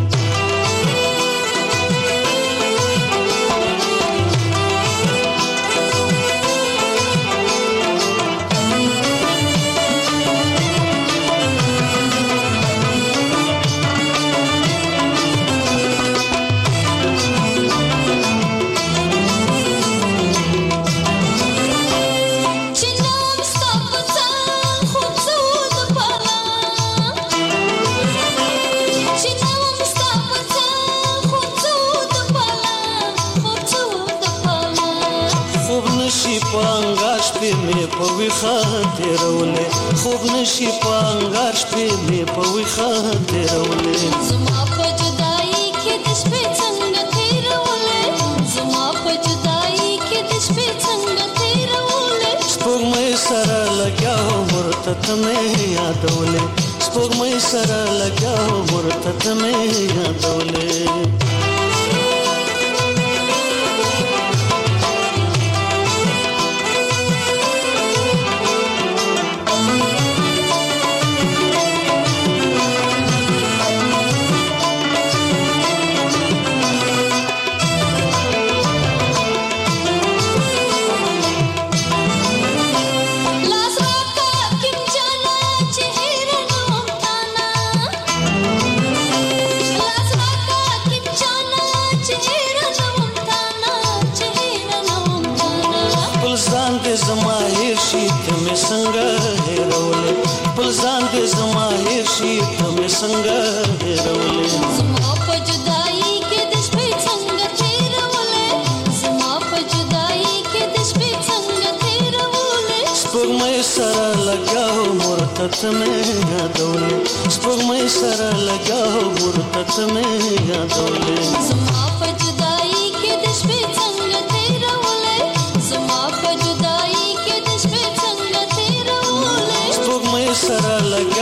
مې په ویخه تیرولې خوب نشي پانګار شپې مې په ویخه تیرولې زما په جدائی کې د شپې څنګه تیرولې زما په جدائی کې د شپې څنګه تیرولې سپوږمۍ سره لګیاو مرته ته مې یادولې سپوږمۍ سره لګیاو مرته ته مې یادولې زما هیر شي ته مې څنګه هېرولې خپل ځان دې زما هیر شي ته مې څنګه هېرولې زما په جدائی کې د شپې څنګه تیرولې زما په جدائی کې د شپې څنګه تیرولې سپوږمۍ سره لګیاو مرته ته مې یادولې سپوږمۍ سره لګیاو مرته ته مې یادولې زما په جدائی کې د شپې څنګه تیرولې زما په جدائی کې د شپې څنګه تیرولې سپوږمۍ سره لګیاو